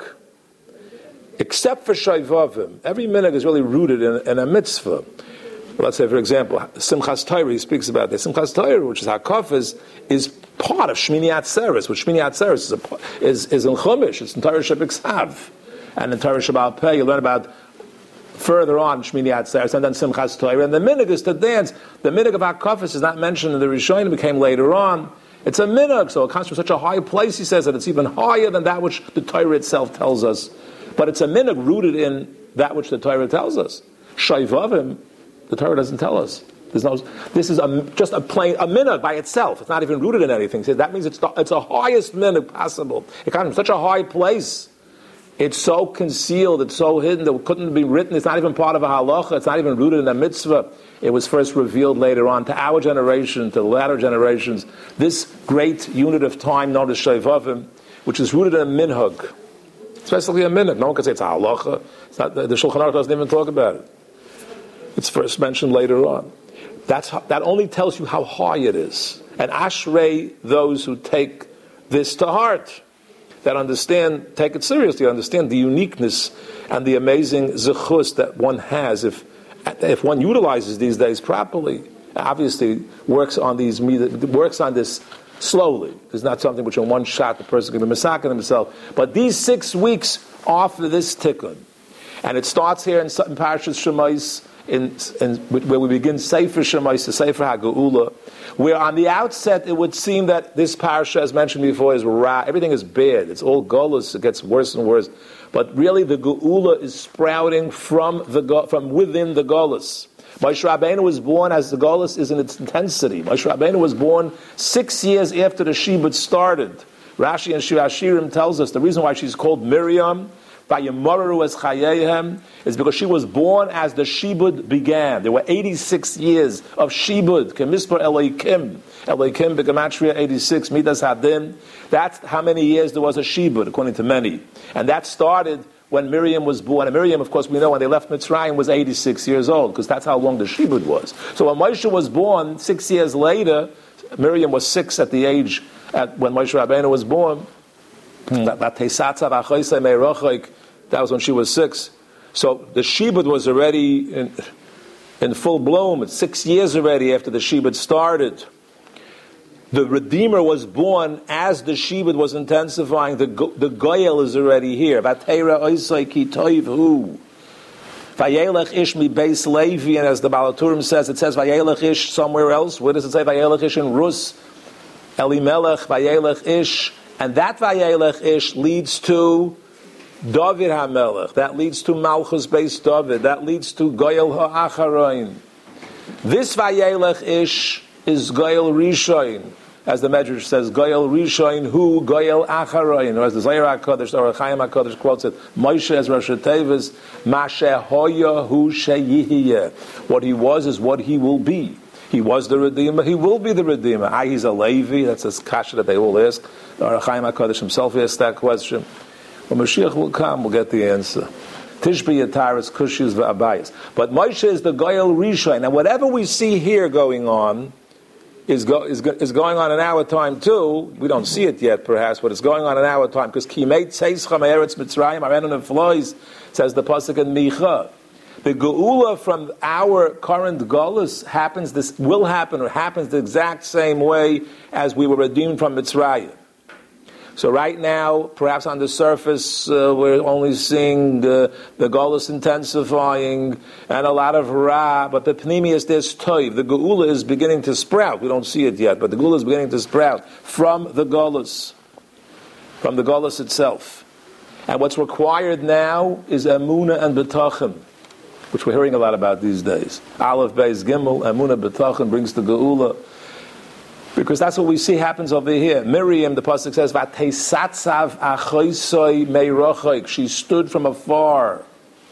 except for Shaivavim, every minhag is really rooted in a mitzvah. Let's say, for example, Simchas Torah, he speaks about this. Simchas Torah, which is Hakafas, is part of Shmini Atzeres, which Shmini Atzeres is in Chumash, it's in Torah Shebiksav. And in Torah Shebaal Peh, you learn about further on Shmini Atzeres, and then Simchas Torah. And the minhag is to dance. The minhag of HaKafis is not mentioned in the Rishonim, it came later on. It's a minhag, so it comes from such a high place, he says, that it's even higher than that which the Torah itself tells us. But it's a minhag rooted in that which the Torah tells us. Shaivavim, the Torah doesn't tell us. This is just a plain a minhag by itself. It's not even rooted in anything. So that means it's the highest minhag possible. It comes from such a high place. It's so concealed. It's so hidden that it couldn't be written. It's not even part of a halacha. It's not even rooted in a mitzvah. It was first revealed later on to our generation, to the latter generations. This great unit of time known as Shaivavim, which is rooted in a minhag. It's basically a minhag. No one can say it's a halacha. It's not, the Shulchan Aruch doesn't even talk about it. It's first mentioned later on. That only tells you how high it is. And ashrei those who take this to heart, that understand, take it seriously, understand the uniqueness and the amazing zechus that one has if one utilizes these days properly. Obviously, works on this slowly. It's not something which in one shot the person can be masakin himself. But these 6 weeks after this tikkun, and it starts here in Parashas Shemais, where we begin Sefer Shemais, the Sefer HaGeula, where on the outset it would seem that this parasha, as mentioned before, is ra. Everything is bad. It's all gullus. It gets worse and worse. But really, the Geula is sprouting from within the gullus. Moshe Rabbeinu was born as the gullus is in its intensity. Moshe Rabbeinu was born 6 years after the Shibud started. Rashi and Shir Hashirim tells us the reason why she's called Miriam, Vayemoreru es chayehem, is because she was born as the Shibud began. There were 86 years of Shibud, Kemispar Elohim. Elohim begematria 86, Midas Hadin. That's how many years there was a Shibud, according to many. And that started when Miriam was born. And Miriam, of course, we know when they left Mitzrayim was 86 years old, because that's how long the Shibud was. So when Moshe was born, 6 years later, Miriam was 6 at the age when Moshe Rabbeinu was born. That was when she was 6. So the Shibud was already in full bloom. It's 6 years already after the Shibud started. The Redeemer was born as the Shibud was intensifying. The Goyel is already here. Vatera oisai ki toivhu. Vayelech ish mi beis Levi, and as the Balaturim says, it says Vayelech ish somewhere else. Where does it say Vayelech ish in Rus? Elimelech Vayelech ish. And that Vayelech ish leads to David HaMelech. That leads to Malchus Beis David. That leads to Goyel HaAcharoin. This Vayelech ish is Goyel Rishon. As the Medrash says, Goyel Rishon hu Goyel Acharoin. Or as the Zohar HaKadosh, or Chaim HaKadosh quotes it, Moshe as Rosh Tevis, Mashe Hoya hu Sheyihiyeh. What he was is what he will be. He was the Redeemer. He will be the Redeemer. He's a Levi. That's a kasha that they all ask. Or Chaim HaKadosh himself asked that question. When Mashiach will come, we'll get the answer. Tishbi Yataris Kushis V'Abayis. But Moshe is the Goyel Rishon. And whatever we see here going on is going on in our time too. We don't see it yet, perhaps, but it's going on in our time. Because Kimei Tzeischa Me'eretz Mitzrayim Arenon Flois, says the pasuk in Micha. The Geula from our current Golus will happen the exact same way as we were redeemed from Mitzrayim. So right now, perhaps on the surface, we're only seeing the Golus intensifying and a lot of Ra, but the Pnimius, there's Toiv. The Geula is beginning to sprout. We don't see it yet, but the Geula is beginning to sprout from the Golus itself. And what's required now is Emunah and B'tachim, which we're hearing a lot about these days. Aleph, Beis, Gimel, Emunah, B'tachim brings the Geula. Because that's what we see happens over here. Miriam, the pasuk says, "Vatesatzav achoisoi meirochoik." She stood from afar.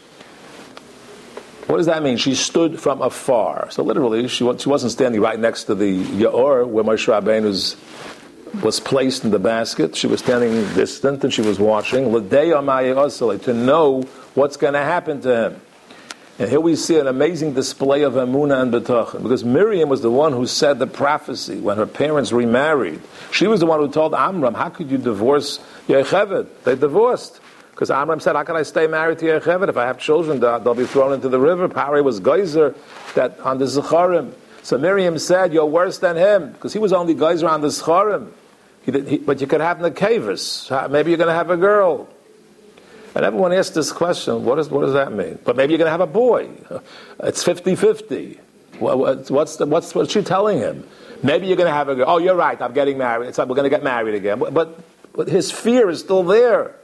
What does that mean? She stood from afar. So literally, she wasn't standing right next to the Yaor where Moshe Rabbeinu was placed in the basket. She was standing distant and she was watching. To know what's going to happen to him. And here we see an amazing display of Emunah and B'tachim. Because Miriam was the one who said the prophecy when her parents remarried. She was the one who told Amram, how could you divorce Yocheved? They divorced. Because Amram said, how can I stay married to Yocheved? If I have children, they'll be thrown into the river. Pari was geyser on the Zecharim. So Miriam said, you're worse than him. Because he was only geyser on the Zecharim. But you could have Nekavus. Maybe you're going to have a girl. And everyone asks this question, what does that mean? But maybe you're going to have a boy. It's 50-50. What's she telling him? Maybe you're going to have a girl. Oh, you're right, I'm getting married. It's like we're going to get married again. But his fear is still there.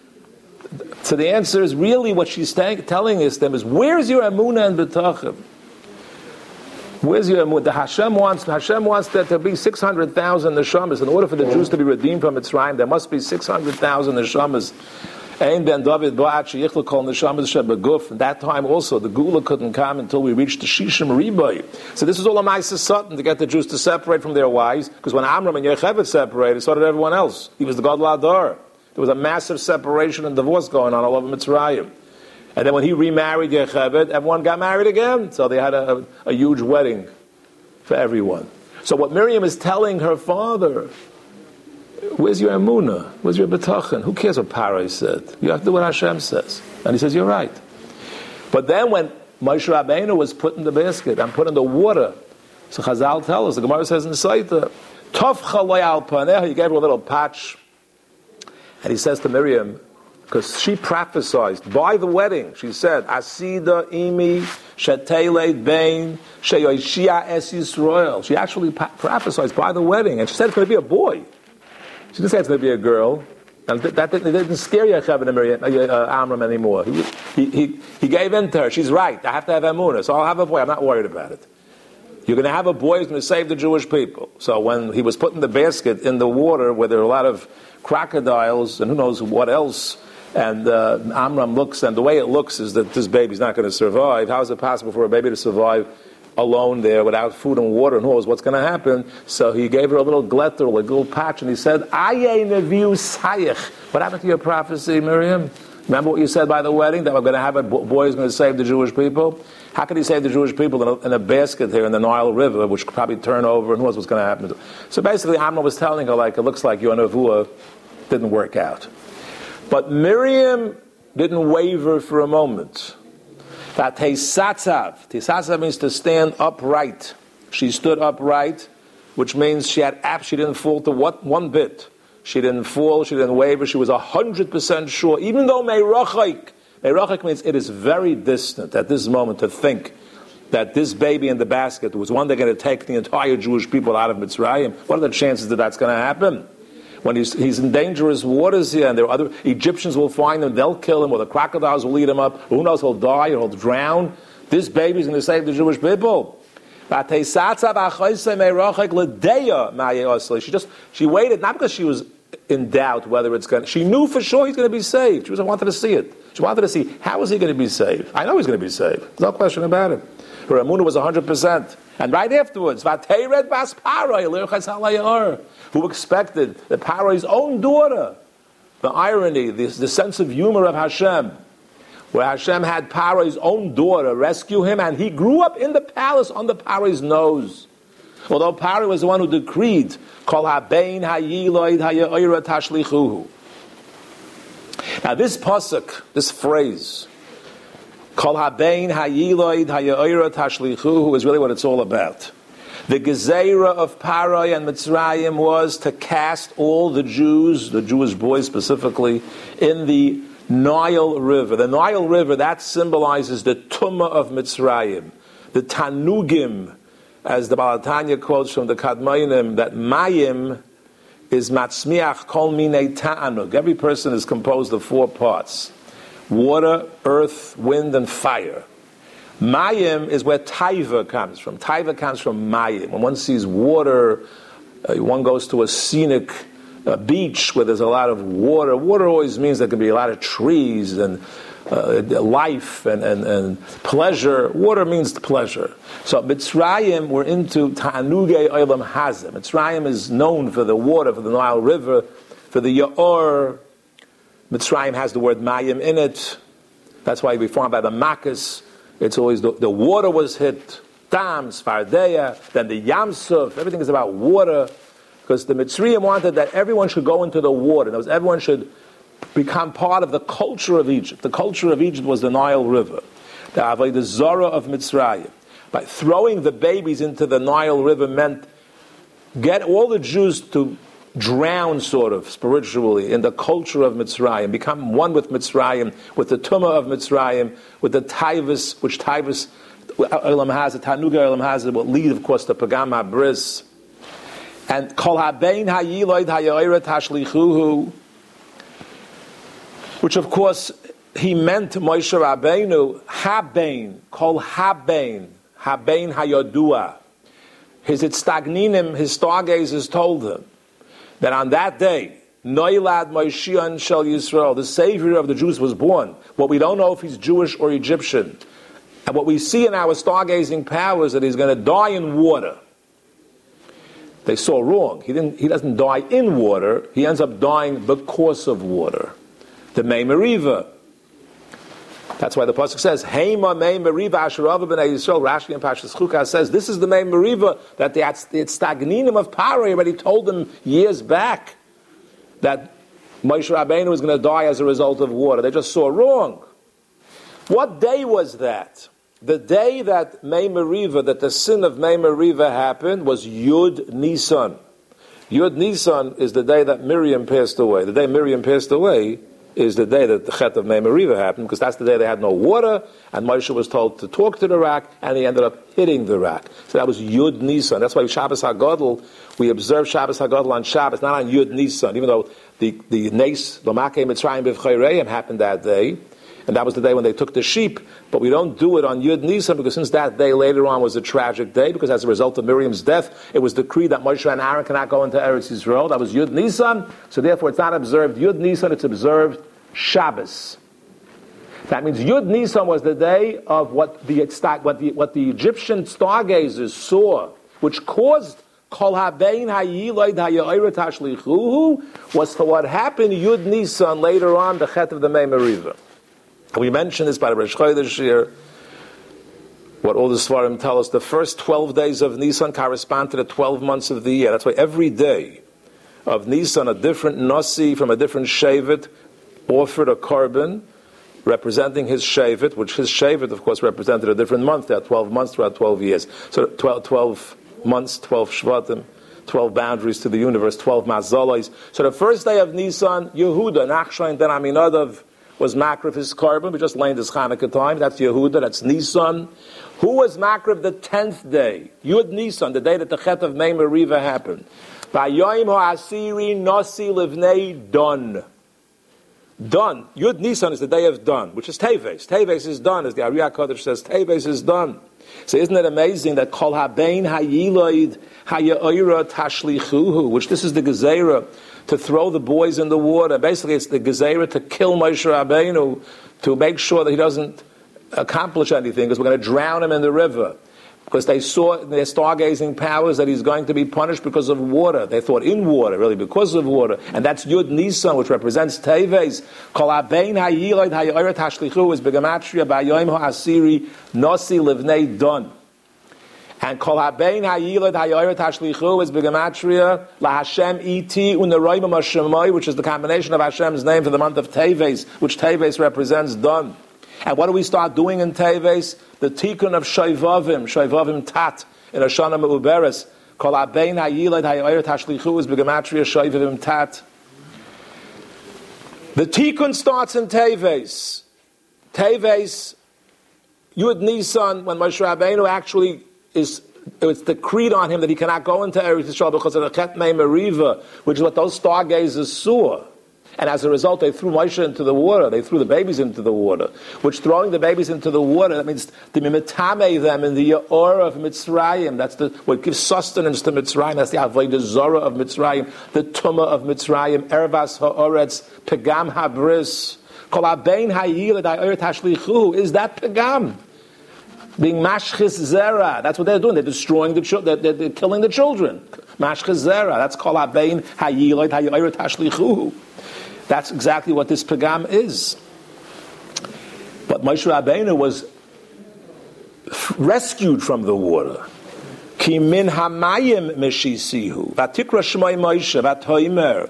So the answer is really what she's telling us them is, where's your emunah and betachim? Where's your emunah? Hashem wants there to be 600,000 neshamas. In order for the Jews to be redeemed from Mitzrayim, there must be 600,000 neshamas. Ein ben David ba'at sheyichlu kol neshamas shebeguf. At that time also, the Gula couldn't come until we reached the Shishim Riboy. So this is all a Ma'aseh Satan to get the Jews to separate from their wives, because when Amram and Yocheved separated, so did everyone else. He was the God Ladar. There was a massive separation and divorce going on all over Mitzrayim. And then when he remarried Yocheved, everyone got married again. So they had a huge wedding for everyone. So what Miriam is telling her father, where's your emunah? Where's your betachin? Who cares what Parai said? You have to do what Hashem says. And he says, you're right. But then when Moshe Rabbeinu was put in the basket and put in the water, so Chazal tells us, the Gemara says in the Saita, Tov chaloi al paneha, he gave her a little patch. And he says to Miriam, because she prophesied by the wedding, she said, Asida imi sheteleit bein sheyoshia es Yisrael. She actually prophesied by the wedding, and she said it's going to be a boy. She didn't say it's going to be a girl. And that didn't scare Yocheved and Amram anymore. He gave in to her. She's right. I have to have emunah, so I'll have a boy. I'm not worried about it. You're going to have a boy who's going to save the Jewish people. So when he was put in the basket in the water where there are a lot of crocodiles and who knows what else, and Amram looks, and the way it looks is that this baby's not going to survive. How is it possible for a baby to survive alone there without food and water, and who knows what's going to happen? So he gave her a little gletter, a little patch, and he said, Aye neviu sayich. What happened to your prophecy, Miriam? Remember what you said by the wedding, that we're going to have a boy who's going to save the Jewish people? How could he save the Jewish people in a basket here in the Nile River, which could probably turn over, and who knows what's going to happen? So basically, Amram was telling her, like, it looks like your nevuah didn't work out. But Miriam didn't waver for a moment. That Tesatzav means to stand upright. She stood upright, which means she didn't fall to one bit. She didn't fall, she didn't waver, she was 100% sure, even though Meirachik means it is very distant at this moment to think that this baby in the basket was one day going to take the entire Jewish people out of Mitzrayim. What are the chances that that's going to happen? When he's in dangerous waters here, and there are other Egyptians will find him, they'll kill him, or the crocodiles will eat him up, who knows, he'll die or he'll drown. This baby's going to save the Jewish people. She waited, not because she was in doubt whether it's going to, she knew for sure he's going to be saved. She wanted to see it. She wanted to see, how is he going to be saved? I know he's going to be saved. There's no question about it. Her emunah was 100%. And right afterwards, who expected that Paro's own daughter, the irony, the sense of humor of Hashem, where Hashem had Paro's own daughter rescue him, and he grew up in the palace under Paro's nose. Although Paro was the one who decreed, Kol habein hayiloid haya'ira tashlichuhu. Now this pasuk, this phrase, Kol habein hayiloid haya'ira tashlichuhu, is really what it's all about. The gezeira of Paro and Mitzrayim was to cast all the Jews, the Jewish boys specifically, in the Nile River. The Nile River, that symbolizes the Tumah of Mitzrayim. The Tanugim, as the Baal Tanya quotes from the Kadmonim, that Mayim is Matzmiach Kol Minei Ta'anug. Every person is composed of 4 parts: water, earth, wind, and fire. Mayim is where Taiva comes from. Taiva comes from Mayim. When one sees water, one goes to a scenic beach where there's a lot of water. Water always means there can be a lot of trees and life and pleasure. Water means pleasure. So Mitzrayim, we're into Ta'anugei Olam Hazeh. Mitzrayim is known for the water, for the Nile River, for the Ya'or. Mitzrayim has the word Mayim in it. That's why we find by the Makkos, it's always the water was hit, Dam, Sfardeya, then the Yamsuf, everything is about water, because the Mitzrayim wanted that everyone should go into the water. That was, everyone should become part of the culture of Egypt. The culture of Egypt was the Nile River, the Avodah Zarah of Mitzrayim. By throwing the babies into the Nile River meant get all the Jews to drown sort of spiritually in the culture of Mitzrayim, become one with Mitzrayim, with the Tumah of Mitzrayim, with the Taivas, which Taivas Olam Hazeh, Tanuga Olam Hazeh, will lead, of course, to Pagam HaBris. And Kol HaBein HaYiloid HaYoira Tashlichuhu, which, of course, he meant Moshe Rabbeinu, Habein, Kol Habein, Habein HaYodua. His Itztagninim, his stargazers told him that on that day, Noilad Moshiach Shel Yisrael, the Savior of the Jews was born. What we don't know if he's Jewish or Egyptian. And what we see in our stargazing powers is that he's going to die in water. They saw wrong. He doesn't die in water. He ends up dying because of water. The Mei Meriva. That's why the pasuk says, "Heima Mei Meriva Asherava B'nei Yisrael." Rashi and Pashas Chukah says this is the Mei Meriva that the Stagninim of Paro already told them years back that Moshe Rabbeinu was going to die as a result of water. They just saw wrong. What day was that? The day that Mei Meriva, that the sin of Mei Meriva happened, was Yud Nisan. Yud Nisan is the day that Miriam passed away. The day Miriam passed away is the day that the Chet of Mei Meriva happened, because that's the day they had no water, and Moshe was told to talk to the rock, and he ended up hitting the rock. So that was Yud Nisan. That's why Shabbos HaGadol, we observe Shabbos HaGadol on Shabbos, not on Yud Nisan, even though the Nes, Lomakei Mitzrayim B'Chayreim happened that day, and that was the day when they took the sheep, but we don't do it on Yud Nisan, because since that day later on was a tragic day, because as a result of Miriam's death, it was decreed that Moshe and Aaron cannot go into Eretz Yisrael. That was Yud Nisan, so therefore it's not observed Yud Nisan, it's observed Shabbos. That means Yud Nisan was the day of what the Egyptian stargazers saw, which caused Kol HaBein HaYiloid HaYoira Tashlichuhu, was for what happened Yud Nisan later on, the Chet of the Mei Meriva. We mentioned this by the Rosh Chodesh here. What all the Svarim tell us, the first 12 days of Nisan correspond to the 12 months of the year. That's why every day of Nisan, a different Nasi from a different Shevet offered a korban representing his Shevet, which his Shevet, of course, represented a different month. There are 12 months throughout 12 years. So 12 months, 12 Shvatim, 12 boundaries to the universe, 12 Mazalos. So the first day of Nisan, Yehuda, Nachshon, then Aminadav, was Makriv his korban. We just learned this Chanukah time. That's Yehuda, that's Nisan. Who was Makriv the 10th day? Yud Nisan, the day that the Chet of Mei Meriva happened. Vayayim ha'asiri nasi livnei Don. Don. Yud Nisan is the day of Don, which is Teves. Teves is done, as the Ari HaKadosh says, Teves is done. So isn't it amazing that Kol HaBein HaYiloid HaYoira Tashlichuhu, which this is the Gezerah, to throw the boys in the water. Basically, it's the Gezerah to kill Moshe Rabbeinu, to make sure that he doesn't accomplish anything, because we're going to drown him in the river. Because they saw in their stargazing powers that he's going to be punished because of water. They thought in water, really, because of water. And that's Yud Nisan, which represents Teves. Kol HaBein HaYiloid HaYoira Tashlichuhu is Begematria B'Yom HaAsiri Nasi Livnei Don. And Kol HaBein HaYiloid HaYoira Tashlichuhu is Begematria LaHashem Iti Uneroim HaShemai, which is the combination of Hashem's name for the month of Teves, which Teves represents Don. And what do we start doing in Teves? The tikkun of Shoivavim Tat, in Hoshana Me'uberes. Kol HaBein HaYiloid HaYoira Tashlichuhu is Begematria Shoivavim Tat. The tikkun starts in Teves. Teves, Yud Nisan, when Moshe Rabbeinu actually it's decreed on him that he cannot go into Eretz Yisrael because of the Chet Mei Meriva, which is what those stargazers saw. And as a result, they threw Moshe into the water. They threw the babies into the water. Which, throwing the babies into the water, that means to mimitame them in the Ye'or of Mitzrayim. That's what gives sustenance to Mitzrayim. That's the Avodah Zorah of Mitzrayim, the Tumah of Mitzrayim, Ervas Ha'oretz, Pegam Habris, Kol HaBein HaYiloid HaYoira Tashlichuhu. Is that Pegam? Being Mashchis Zera. That's what they're doing. They're destroying the children. They're killing the children. Mashchis Zera. That's Kol HaBein HaYiloid HaYoira Tashlichuhu. That's exactly what this Pagam is. But Moshe Rabbeinu was rescued from the water. Ki min hamayim meshisihu. Vatikra shmoi Moshe vatoimer.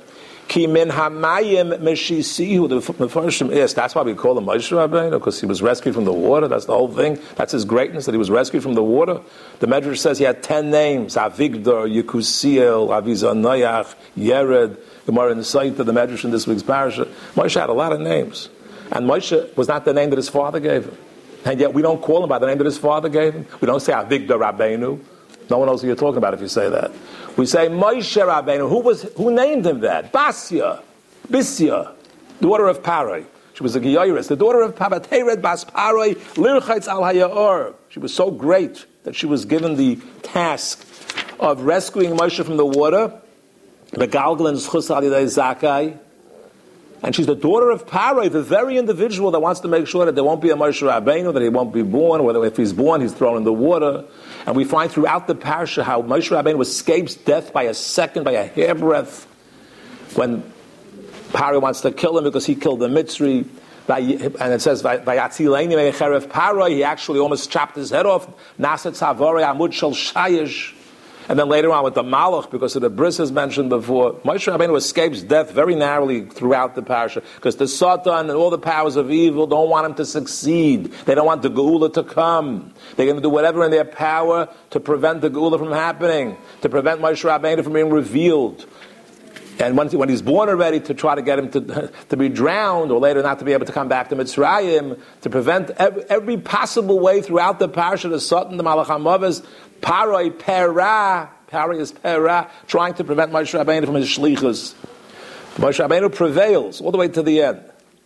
Ki min hamayim meshisihu. The Mefarshim is. That's why we call him Moshe Rabbeinu, because he was rescued from the water. That's the whole thing. That's his greatness, that he was rescued from the water. The Medrash says he had 10 names: Avigdor, Yekusiel, Avizanayach, Yered. Gemara in the site of the Medrash in this week's parasha. Moshe had a lot of names, and Moshe was not the name that his father gave him. And yet we don't call him by the name that his father gave him. We don't say Avigdor Rabbeinu. No one knows who you're talking about if you say that. We say Moshe Rabbeinu. Who named him that? Bisya, daughter of Parai. She was a Giyaris, the daughter of Pabateret Bas Parai, Lirchaitz al Hayaor. She was so great that she was given the task of rescuing Moshe from the water. Begalgal and Zchus al Yadei Zakai. And she's the daughter of Parai, the very individual that wants to make sure that there won't be a Moshe Rabbeinu, that he won't be born, or if he's born, he's thrown in the water. And we find throughout the parasha how Moshe Rabbeinu escapes death by a hairbreadth, when Parai wants to kill him because he killed the Mitzri. And it says, Vayatzileni me'echerev Parai, he actually almost chopped his head off. Naset Savore Amud Shel Shayish. And then later on with the Malach, because of the bris as mentioned before, Moshe Rabbeinu escapes death very narrowly throughout the parasha, because the Satan and all the powers of evil don't want him to succeed. They don't want the Geula to come. They're going to do whatever in their power to prevent the Geula from happening, to prevent Moshe Rabbeinu from being revealed. And when he's born already, to try to get him to be drowned, or later not to be able to come back to Mitzrayim, to prevent every possible way throughout the parasha, the Satan, the Malach HaMavos, Parai is Pera, trying to prevent Moshe Rabbeinu from his shlichus. Moshe Rabbeinu prevails all the way to the end.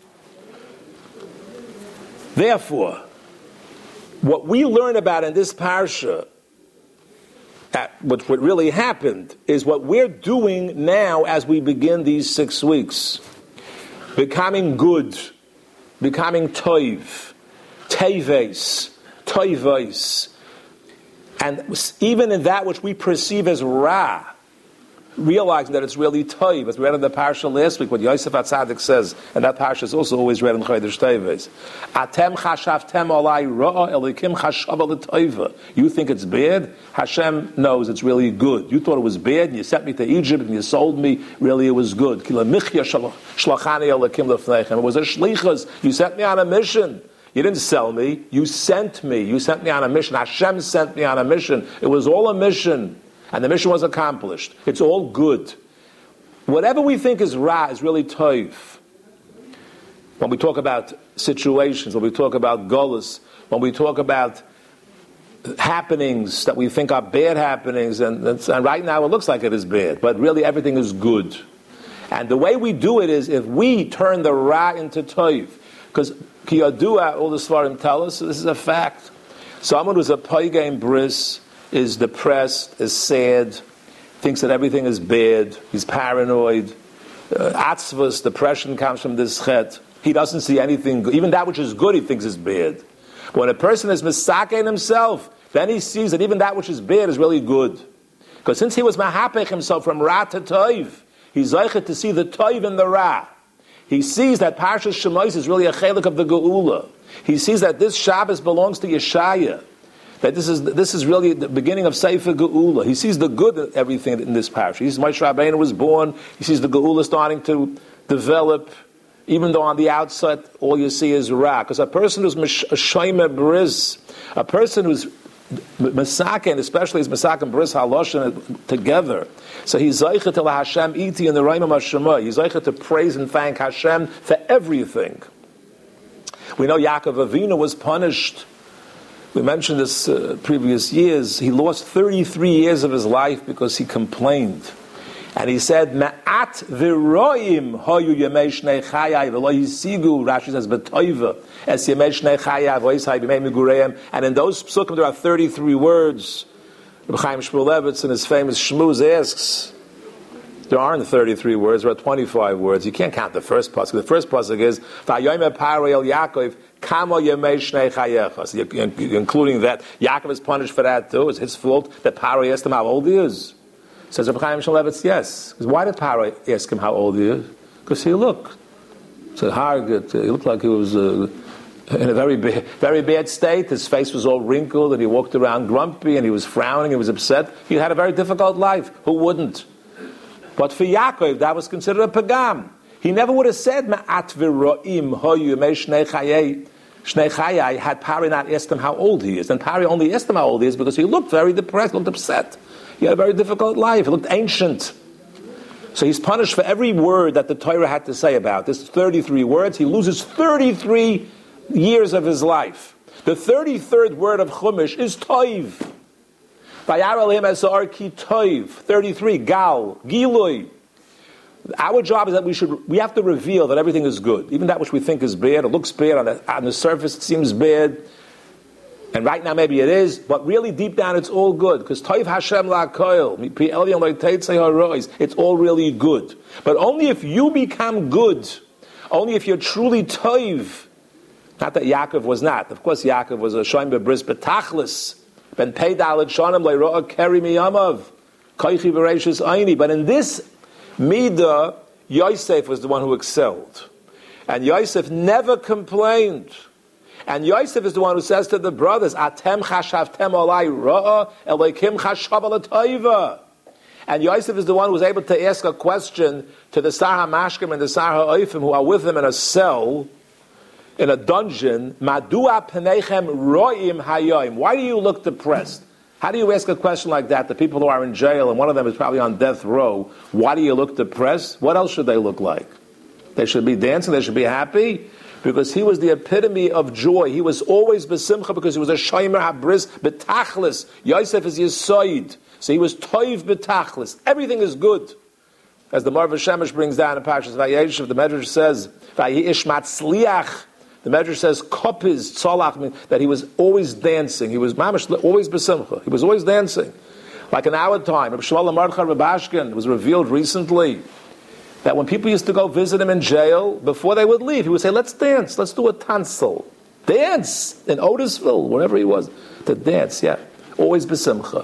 Therefore, what we learn about in this parasha, what really happened, is what we're doing now as we begin these 6 weeks. Becoming good, becoming toiv, teves, toivos, and even in that which we perceive as ra, realizing that it's really toiv, as we read in the parasha last week, what Yosef HaTzadik says, and that parasha is also always read in Chodesh Teves. Atem chashavtem alai ra'a elikim chashav l'toiva. You think it's bad? Hashem knows it's really good. You thought it was bad, and you sent me to Egypt, and you sold me. Really, it was good. Kila michya shlachani elikim lefneichem. It was a shlichus. You sent me on a mission. You didn't sell me. You sent me. You sent me on a mission. Hashem sent me on a mission. It was all a mission. And the mission was accomplished. It's all good. Whatever we think is ra is really toiv. When we talk about situations, when we talk about golus, when we talk about happenings that we think are bad happenings, and right now it looks like it is bad, but really everything is good. And the way we do it is if we turn the ra into toiv. Because Ki Yadua, all the Svarim tell us, this is a fact. Someone who's a paigim bris, is depressed, is sad, thinks that everything is bad, he's paranoid. Atzvus, depression comes from this chet. He doesn't see anything good. Even that which is good he thinks is bad. But when a person is misaken himself, then he sees that even that which is bad is really good. Because since he was mahapech himself from ra to toiv, he's zeichet to see the toiv in the ra. He sees that Parshas Shemos is really a chelik of the Geula. He sees that this Shabbos belongs to Yeshaya. That this is really the beginning of Sefer Geula. He sees the good in everything in this parasha. He sees Moshe Rabbeinu was born. He sees the Geula starting to develop, even though on the outset all you see is ra. Because a person who's a shoyme bris, a person who's Masaken, especially his Masaken Bris Haloshin together. So he's Zeichet to Hashem iti in the Raimam HaShema. He's Zeichet to praise and thank Hashem for everything. We know Yaakov Avinu was punished. We mentioned this previous years. He lost 33 years of his life because he complained. And he said, Ma'at v'roim hoyu yemei shnei chayai v'lo yisigu, Rashi says, b'toiva, es yemei shnei chayai v'oisai b'mei migureim. And in those psukim there are 33 words. Reb Chaim Shmulevitz in his famous Shmuz asks, there aren't 33 words, there are 25 words. You can't count the first pasuk. The first pasuk is, V'ayoyme parei el Yaakov, kamo yemei shnei chayecha. So you're including that. Yaakov is punished for that too. It's his fault that Paroi asked him how old he is. Says Reb Chaim Shmulevitz, yes. Because why did Paroi ask him how old he is? Because he looked. So Hargit, he looked like he was in a very bad state. His face was all wrinkled, and he walked around grumpy, and he was frowning, he was upset. He had a very difficult life. Who wouldn't? But for Yaakov, that was considered a pagam. He never would have said, Ma'at v'ro'im hoyu me shnei chayai, had Pari not asked him how old he is. And Pari only asked him how old he is because he looked very depressed, looked upset. He had a very difficult life. He looked ancient. So he's punished for every word that the Torah had to say about this. 33 words. He loses 33 years of his life. The 33rd word of Chumash is Toiv. Vayar Elohim Esar Ki Toiv. 33. Gal. Gilui. Our job is that we have to reveal that everything is good. Even that which we think is bad, it looks bad, on the surface it seems bad. And right now maybe it is, but really deep down it's all good. Because Toiv Hashem La'koil, it's all really good. But only if you become good, only if you're truly Toiv. Not that Yaakov was not. Of course Yaakov was a Shoim Bebris Betachlis. Ben Peidal et Shonim Le'ro'a Keri Miyamav. Koichi V'reishis Aini. But in this Midah, Yosef was the one who excelled. And Yosef never complained. And Yosef is the one who says to the brothers, Atem chashavtem olai ra'a, Elokim chashav alatoiva. And Yosef is the one who was able to ask a question to the Sar HaMashkim and the Sar HaOifim who are with him in a cell, in a dungeon. Madua penechem ro'im hayoim. Why do you look depressed? How do you ask a question like that to people who are in jail and one of them is probably on death row? Why do you look depressed? What else should they look like? They should be dancing, they should be happy, because he was the epitome of joy. He was always besimcha because he was a shomer habris betachlis. Yosef is Yisoid, so he was toiv betachlis. Everything is good. As the Marv Shemesh brings down in Parshas Vayeshev, the Medrash says, Vayi ishmat sliach. The Medrash says, kopiz tzolach, that he was always dancing. He was mamash, always besimcha. He was always dancing. Like in our time, Rabbi Shmuel Mordechai Rabashkin was revealed recently that when people used to go visit him in jail, before they would leave, he would say, let's dance, let's do a tansel. Dance in Otisville, wherever he was, to dance, yeah. Always besimcha.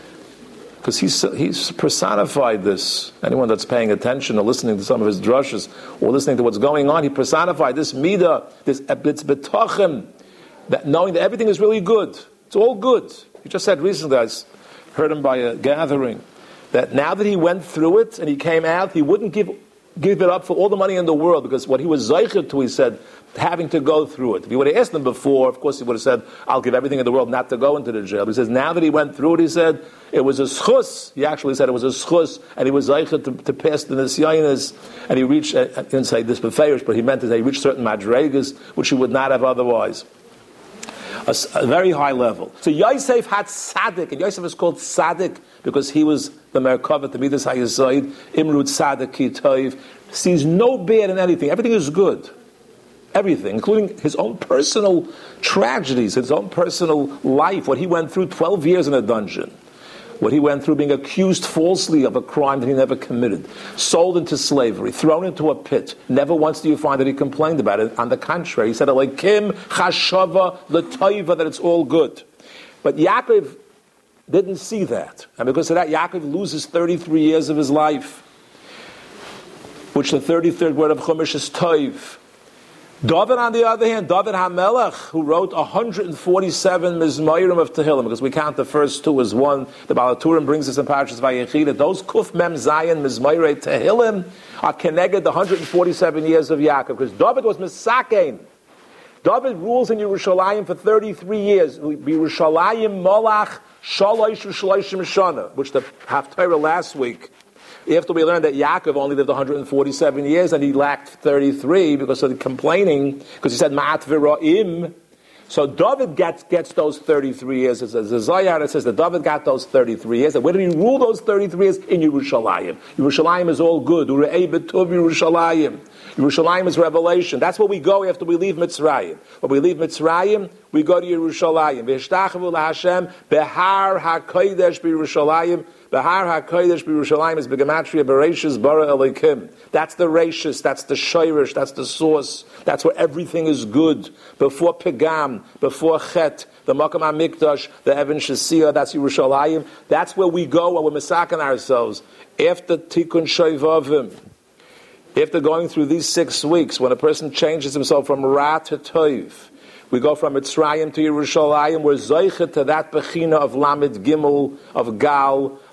Because he's personified this. Anyone that's paying attention or listening to some of his drushes or listening to what's going on, he personified this midah, this betachim, that knowing that everything is really good. It's all good. He just said recently, I heard him by a gathering, that now that he went through it and he came out, he wouldn't give it up for all the money in the world, because what he was zeicher to, he said, having to go through it. If he would have asked him before, of course he would have said, I'll give everything in the world not to go into the jail. But he says, now that he went through it, he said, it was a schus. He actually said it was a schus, and he was zeicher to pass the nisyanis, and he reached, I didn't say this beferish, but he meant to say he reached certain madregas, which he would not have otherwise. A very high level. So Yosef had tzaddik, and Yosef is called tzaddik because he was the merkavah, the midas hayisoid, imrud tzaddik ki toiv, sees no bad in anything. Everything is good. Everything, including his own personal tragedies, his own personal life, what he went through 12 years in a dungeon, what he went through being accused falsely of a crime that he never committed, sold into slavery, thrown into a pit. Never once do you find that he complained about it. On the contrary, he said, Elokim chashava l'toiva, that it's all good. But Yaakov didn't see that. And because of that, Yaakov loses 33 years of his life, which the 33rd word of Chumash is toiv. David, on the other hand, David HaMelech, who wrote 147 Mizmorim of Tehillim, because we count the first two as one. The Baal HaTurim brings us in Parashas Vayechi that those Kuf Mem Zayin Mizmoirei Tehillim are connected the 147 years of Yaakov, because David was Misakein. David rules in Yerushalayim for 33 years. Yerushalayim Molach Shalosh Shloshim Shana, which the Haftarah last week, after we learned that Yaakov only lived 147 years and he lacked 33 because of the complaining, because he said Ma'at V'ra'im. So David gets those 33 years. It says, the Zohar says that David got those 33 years. And where did he rule those 33 years? In Yerushalayim. Yerushalayim is all good. Ure'ei b'tov Yerushalayim. Yerushalayim is revelation. That's where we go after we leave Mitzrayim. When we leave Mitzrayim, we go to Yerushalayim. V'yishtachavu laHashem behar hakodesh b'Yerushalayim. Behar hakodesh b'Yerushalayim is begematria bereishis bara elikim. That's the reishis. That's the shoirish. That's the source. That's where everything is good. Before Pegam, before Chet, the Makam HaMikdash, the Evan Shasiyah, that's Yerushalayim. That's where we go when we're misaken ourselves. After Tikkun Shoivavim, after going through these 6 weeks, when a person changes himself from Ra to Toiv, we go from Mitzrayim to Yerushalayim, we're Zoichet to that Bechina of Lamed Gimel, of Gal,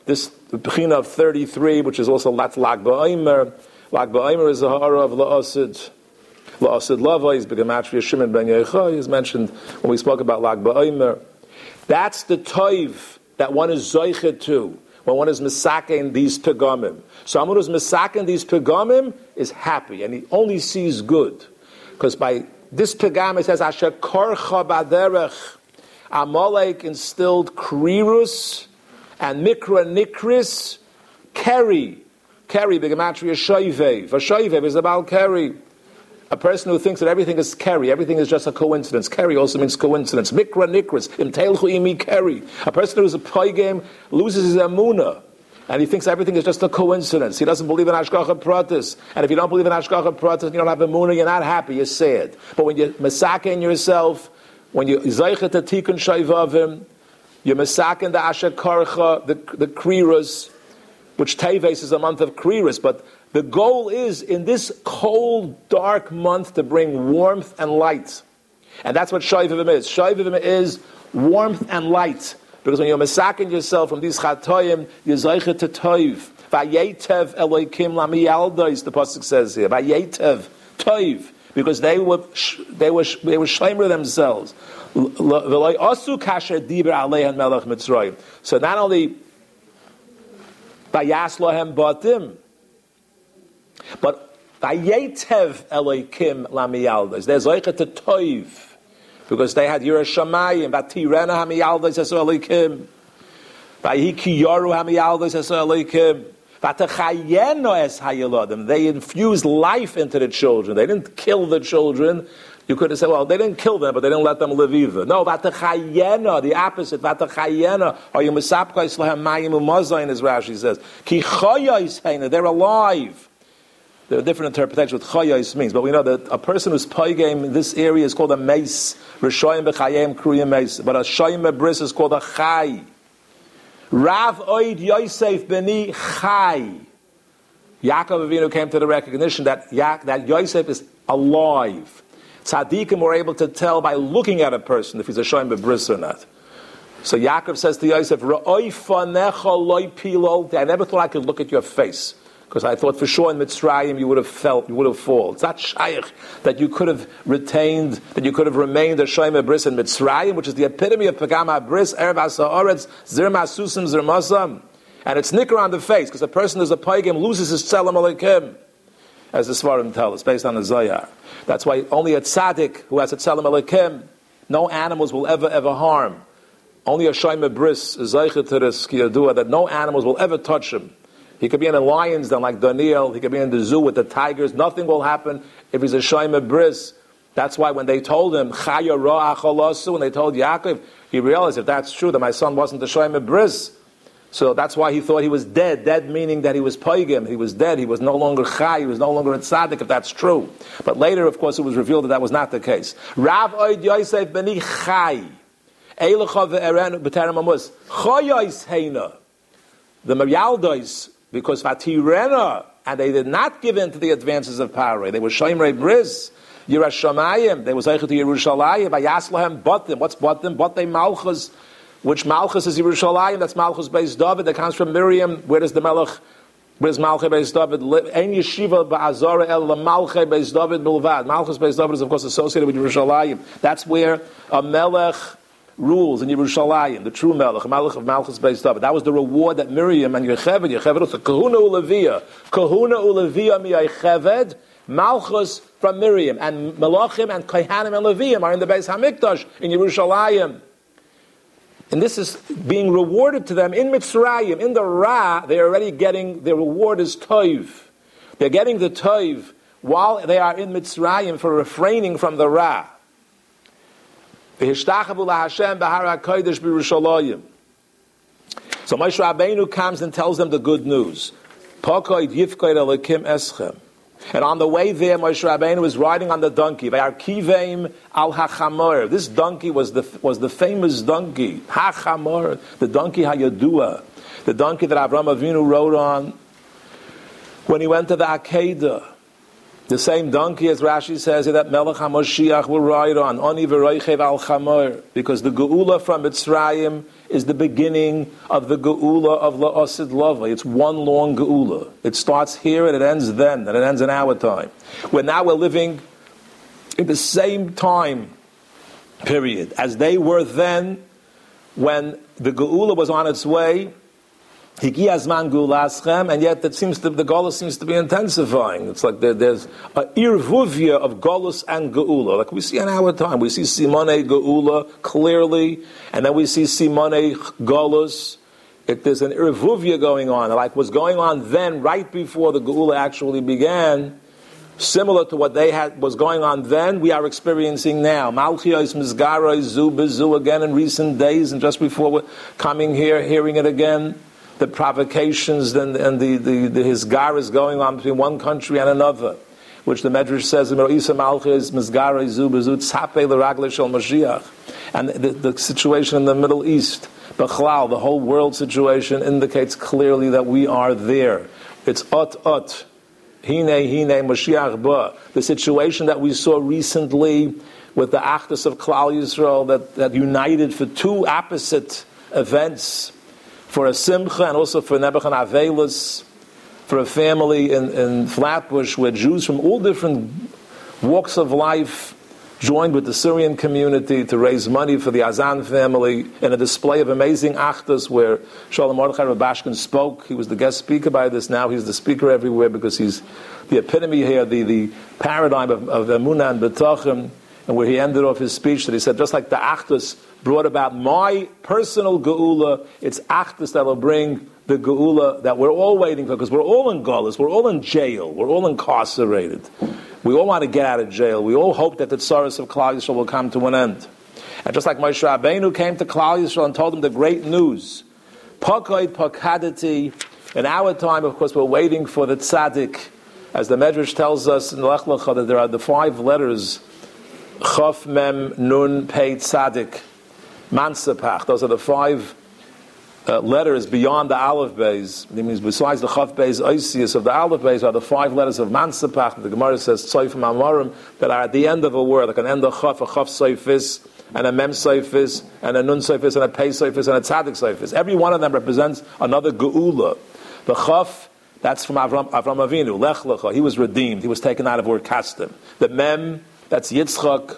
this Bechina of 33, which is also Lag BaOmer. Lag BaOmer is the Hara of La'asid. La'asid Lavai, Begematria Shimon Ben Yochai is mentioned when we spoke about Lag BaOmer. That's the toiv that one is zoichet to when one is misaken these pegomim. So someone who's misaken these pegomim is happy, and he only sees good. Because by this pegam it says, Asher korcha baderech, Amalek instilled krirus, and mikra nikris, keri, begematria shoivev. Shoivev is about keri. A person who thinks that everything is keri, everything is just a coincidence. Keri also means coincidence. Mikra nikris, imtelchu imi keri. A person who is a poigam loses his emunah, and he thinks everything is just a coincidence. He doesn't believe in Hashgacha Pratis. And if you don't believe in Hashgacha Pratis, you don't have emunah, you're not happy, you're sad. But when you're masakin yourself, when you zeichet a tikkun shayvavim, you're masakin the asher karcha, the kriras, which Teves is a month of kriras, but the goal is, in this cold, dark month, to bring warmth and light. And that's what Shoivavim is. Shoivavim is warmth and light. Because when you're masakin yourself from these chatoyim, you're zeicher to toiv. Vayetev Elokim lamiyaldois, the pasuk says here. Vayetev toiv. Because they were shleimer themselves. V'loi asu kasher diber aleihan melech Mitzrayim. So not only vayas lohem batim, but vayetev Elokim lamiyaldois. They're zeicher to toiv. Because they had Yerushalayim, Vatirena Hamiyaldos Esoelikim, Vayiki Yoru Hamiyaldos Esoelikim, Vatachayeno Es Hayeladim. They infused life into the children. They didn't kill the children. You could have said, well, they didn't kill them, but they didn't let them live either. No, Vatachayeno, the opposite. Vatachayeno, or Yumasapka Islahem Mayim Umazayin, as Rashi says. Ki Chayos Heina, they're alive. There are different interpretations what chayos means, but we know that a person who's paigim in this area is called a meis. Rishoyim b'chayim kruyim meis. But a shoyim bris is called a chay. Rav oid Yosef beni chay. Yaakov Avinu came to the recognition that Yosef is alive. Tzaddikim were able to tell by looking at a person if he's a shoyim bris or not. So Yaakov says to Yosef, Ra'oi fanecha loy pilol. I never thought I could look at your face. Because I thought for sure in Mitzrayim you would have fallen. It's not shaykh that you could have remained a shoyim bris in Mitzrayim, which is the epitome of pagama bris, erev ha'aretz, zir masusim, zir masam. And it's nicker on the face, because a person who's a paigim loses his tzelem alekim, as the Svarim tell us, based on the Zayar. That's why only a tzaddik who has a tzelem alekim, no animals will ever harm. Only a shoyim bris is zeichet to this kiyadua, that no animals will ever touch him. He could be in a lion's den like Daniel. He could be in the zoo with the tigers. Nothing will happen if he's a shoyim bris. That's why when they told him, Chaya Ra Achalasu, when they told Yaakov, he realized if that's true, that my son wasn't a shoyim bris. So that's why he thought he was dead. Dead meaning that he was paigim. He was dead. He was no longer chay. He was no longer a tzaddik, if that's true. But later, of course, it was revealed that was not the case. Rav oid Yosef beni chay. Eilecha ve'erenu b'terem amus. Chayos heina. The Mayaldois, because Vatirena, and they did not give in to the advances of Paroi. They were Shoimrei Bris, Yerushalayim. They were Zeichel to Yerushalayim. Vayaslahem Batim. What's Batim? Batei Malchus. Which Malchus is Yerushalayim? That's Malchus Beis David. That comes from Miriam. Where does the Melech? Where's Malchus Beis David? Ein Yeshiva Ba'azara El Malchus Beis David Bilvad. Malchus Beis David is of course associated with Yerushalayim. That's where a Melech rules in Yerushalayim, the true Melech, Melech of Malchus Beis David. That was the reward that Miriam and Yocheved was the Kahuna Ulevia mi-Yocheved, Malchus from Miriam, and Melachim and Kohanim and Leviim are in the Beis Hamikdash in Yerushalayim. And this is being rewarded to them in Mitzrayim, in the Ra. They're already getting, their reward is Toiv. They're getting the Toiv while they are in Mitzrayim for refraining from the Ra. So Moshe Rabbeinu comes and tells them the good news. And on the way there, Moshe Rabbeinu was riding on the donkey. This donkey was the famous donkey, Hachamor, the donkey Hayadua, the donkey that Avraham Avinu rode on when he went to the Akedah. The same donkey, as Rashi says, that Melech HaMoshiach will ride on, Oni v'roichev al chamor, because the Geula from Mitzrayim is the beginning of the Geula of La'asid Lava. It's one long Geula. It starts here and it ends then, and it ends in our time. We're living in the same time period as they were then, when the Geula was on its way. Higi azman gulaschem, and yet the Golus seems to be intensifying. It's like there's an irvuvia of Golus and Geula. Like we see in our time, we see Simone Geula clearly, and then we see Simone Golus. There's an irvuvia going on, like was going on then, right before the Geula actually began. Similar to what was going on then, we are experiencing now. Malchios Mizgarai Zu Bezu again in recent days, and just before we're coming here, hearing it again. The provocations and the Hizgar is going on between one country and another, which the Medrash says, and the situation in the Middle East, Bechlal, the whole world situation indicates clearly that we are there. It's ot, hine, Mashiach ba. The situation that we saw recently with the Achdus of Klal Yisrael that united for two opposite events, for a simcha and also for Nebuch and Avelis, for a family in Flatbush where Jews from all different walks of life joined with the Syrian community to raise money for the Azan family in a display of amazing achdus where Shalom Mordechai Rabashkin spoke. He was the guest speaker by this. Now he's the speaker everywhere because he's the epitome here, the paradigm of Emunah and B'tachim, and where he ended off his speech that he said, just like the achdus brought about my personal geula, it's achdus that will bring the geula that we're all waiting for, because we're all in Golus, we're all in jail, we're all incarcerated. We all want to get out of jail. We all hope that the tsaras of Klal Yisrael will come to an end. And just like Moshe Rabbeinu came to Klal Yisrael and told them the great news, Pakoid Pakadati, in our time, of course, we're waiting for the tzaddik, as the Medrash tells us in Lech Lecha that there are the 5 letters, Chaf Mem Nun Pei Tzaddik Mansapach. Those are the 5 letters beyond the Aleph Beis. It means besides the Chaf Beis Oisius of the Aleph Beis are the 5 letters of Mansapach. The Gemara says Tzoifim Amorim, that are at the end of a word, like an end of Chaf, a Chaf Soifis, and a Mem Soifis, and a Nun Soifis, and a Pei Soifis, and a Tzaddik Soifis. Every one of them represents another Geula. The Chaf, that's from Avram Avinu, Lech Lecha. He was redeemed. He was taken out of Ur Kasdim. The Mem, that's Yitzchak.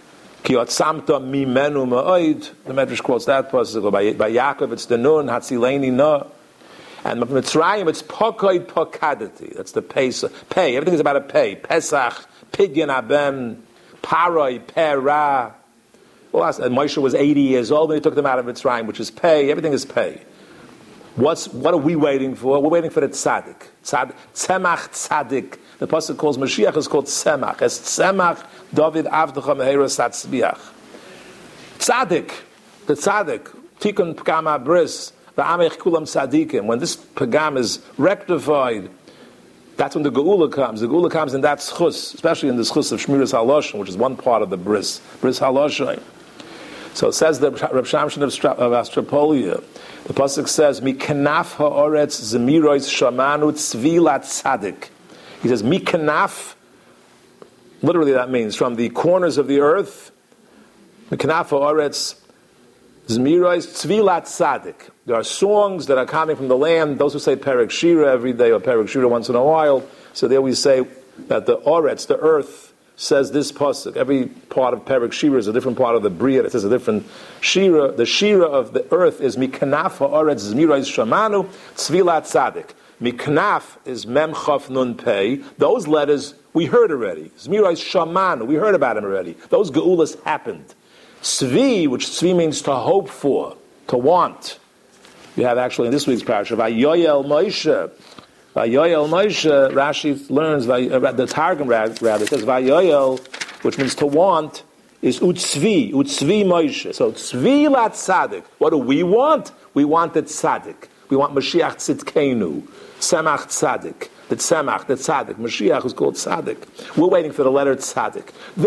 Ki otsamta mimenu ma'oid. The Medrash quotes that pasuk. By Yaakov, it's the Nun, Hatzileni na. And Mitzrayim, it's Pakoid Pakadati. That's the pay. Everything is about a pay. Pesach, Pidyon Abem, Paroi, Pera. Well, and Moshe was 80 years old when he took them out of Mitzrayim, which is pay. Everything is pay. What are we waiting for? We're waiting for the tzaddik. Tzemach tzaddik. The pasuk calls Mashiach is called Tzemach. As Tzemach, David Avdecha Meheira Satzbiach. Tzaddik, the tzaddik, Tikkun Pgam Bris, the Amech Kulam Tzaddikim. When this Pgam is rectified, that's when the Geula comes. The Geula comes in that schus, especially in the schus of Shmiras Haloshon, which is one part of the Bris Haloshon. So it says the Reb Shamshin of Astropolia. The pasuk says, "Mikanaf ha'oretz zemirois shamanu tzvilat tzadik." He says, "Mikanaf." Literally, that means from the corners of the earth. Mikanaf ha'oretz zemirois tzvilat tzadik. There are songs that are coming from the land. Those who say Perek Shira every day or Perek Shira once in a while. So there we say that the oretz, the earth, says this pasuk. Every part of Perek Shira is a different part of the Bria. It says a different Shira. The Shira of the earth is Mikanaf ha'oretz zmirais shamanu tzvilat tzadik. Miknaf is Mem Chaf Nun Pei. Those letters we heard already. Zmirais shamanu, we heard about them already. Those geulas happened. Tzvi, which Tzvi means to hope for, to want. You have actually in this week's parasha, Vayoyel Moshe. Vayoyel Moshe, Rashi learns, the Targum rather says Vayoyel, which means to want, is Utzvi Moshe. So Tzvi la Tzadik. What do we want? We want the Tzadik. We want Mashiach Tzidkenu, Semach Tzadik. The Tzemach, the Tzadik. Mashiach is called Tzadik. We're waiting for the letter Tzadik.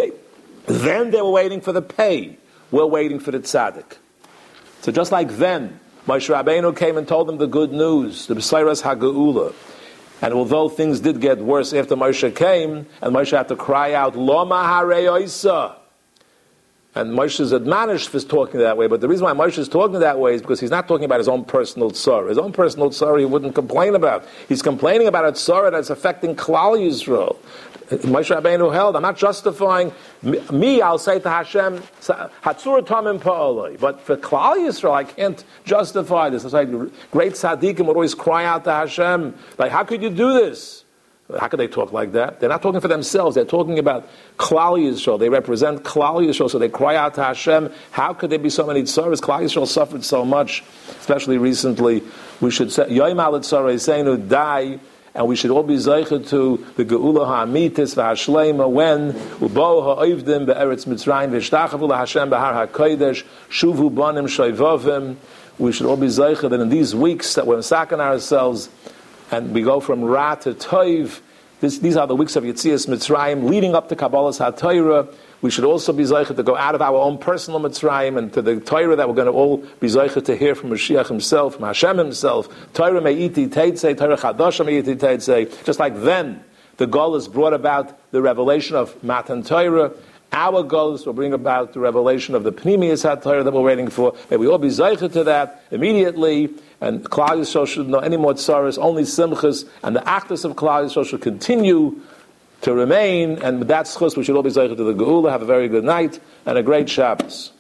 Then they were waiting for the Pei. We're waiting for the Tzadik. So just like then, Moshe Rabbeinu came and told them the good news, the B'sairas HaGeula. And although things did get worse after Moshe came, and Moshe had to cry out, Loma Harei Oisa. And Moshe is admonished for talking that way, but the reason why Moshe is talking that way is because he's not talking about his own personal tzara. His own personal tzara he wouldn't complain about. He's complaining about a tzara that's affecting Klal Yisrael. Moshe Rabbeinu held, I'm not justifying me, I'll say to Hashem, Hatzur Tamim Pa'oloi. But for Klal Yisrael, I can't justify this. It's like great tzaddikim would always cry out to Hashem, like, how could you do this? How could they talk like that? They're not talking for themselves. They're talking about Klal Yisrael. They represent Klal Yisrael, so they cry out to Hashem. How could there be so many tzaras? Klal Yisrael suffered so much, especially recently. We should say, Yoim al tzara Yisenu die, and we should all be zeicher to the Geula Ha'amitis v'Hashleima when Ubo Ha'oivdim be'eretz Mitzrayim v'shtachavu l'Hashem b'Har HaKodesh shuvu banim shoivovim. We should all be zeicher that in these weeks that we're massacring ourselves, and we go from Ra to Toiv. These are the weeks of Yetzias Mitzrayim, leading up to Kabbalas HaTorah. We should also be zeicher to go out of our own personal Mitzrayim and to the Torah that we're going to all be zeicher to hear from Mashiach himself, from Hashem himself. Torah me'iti teitzei, Torah chadasha me'iti teitzei. Just like then, the goal is brought about the revelation of Matan Torah. Our goal is to bring about the revelation of the Pnimius HaTorah that we're waiting for. May we all be zeicher to that immediately. And Klal Yisrael should know any more tzaras, only simchas, and the actus of Klal Yisrael should continue to remain. And with that schus, we should all be zeicher to the Geula. Have a very good night and a great Shabbos.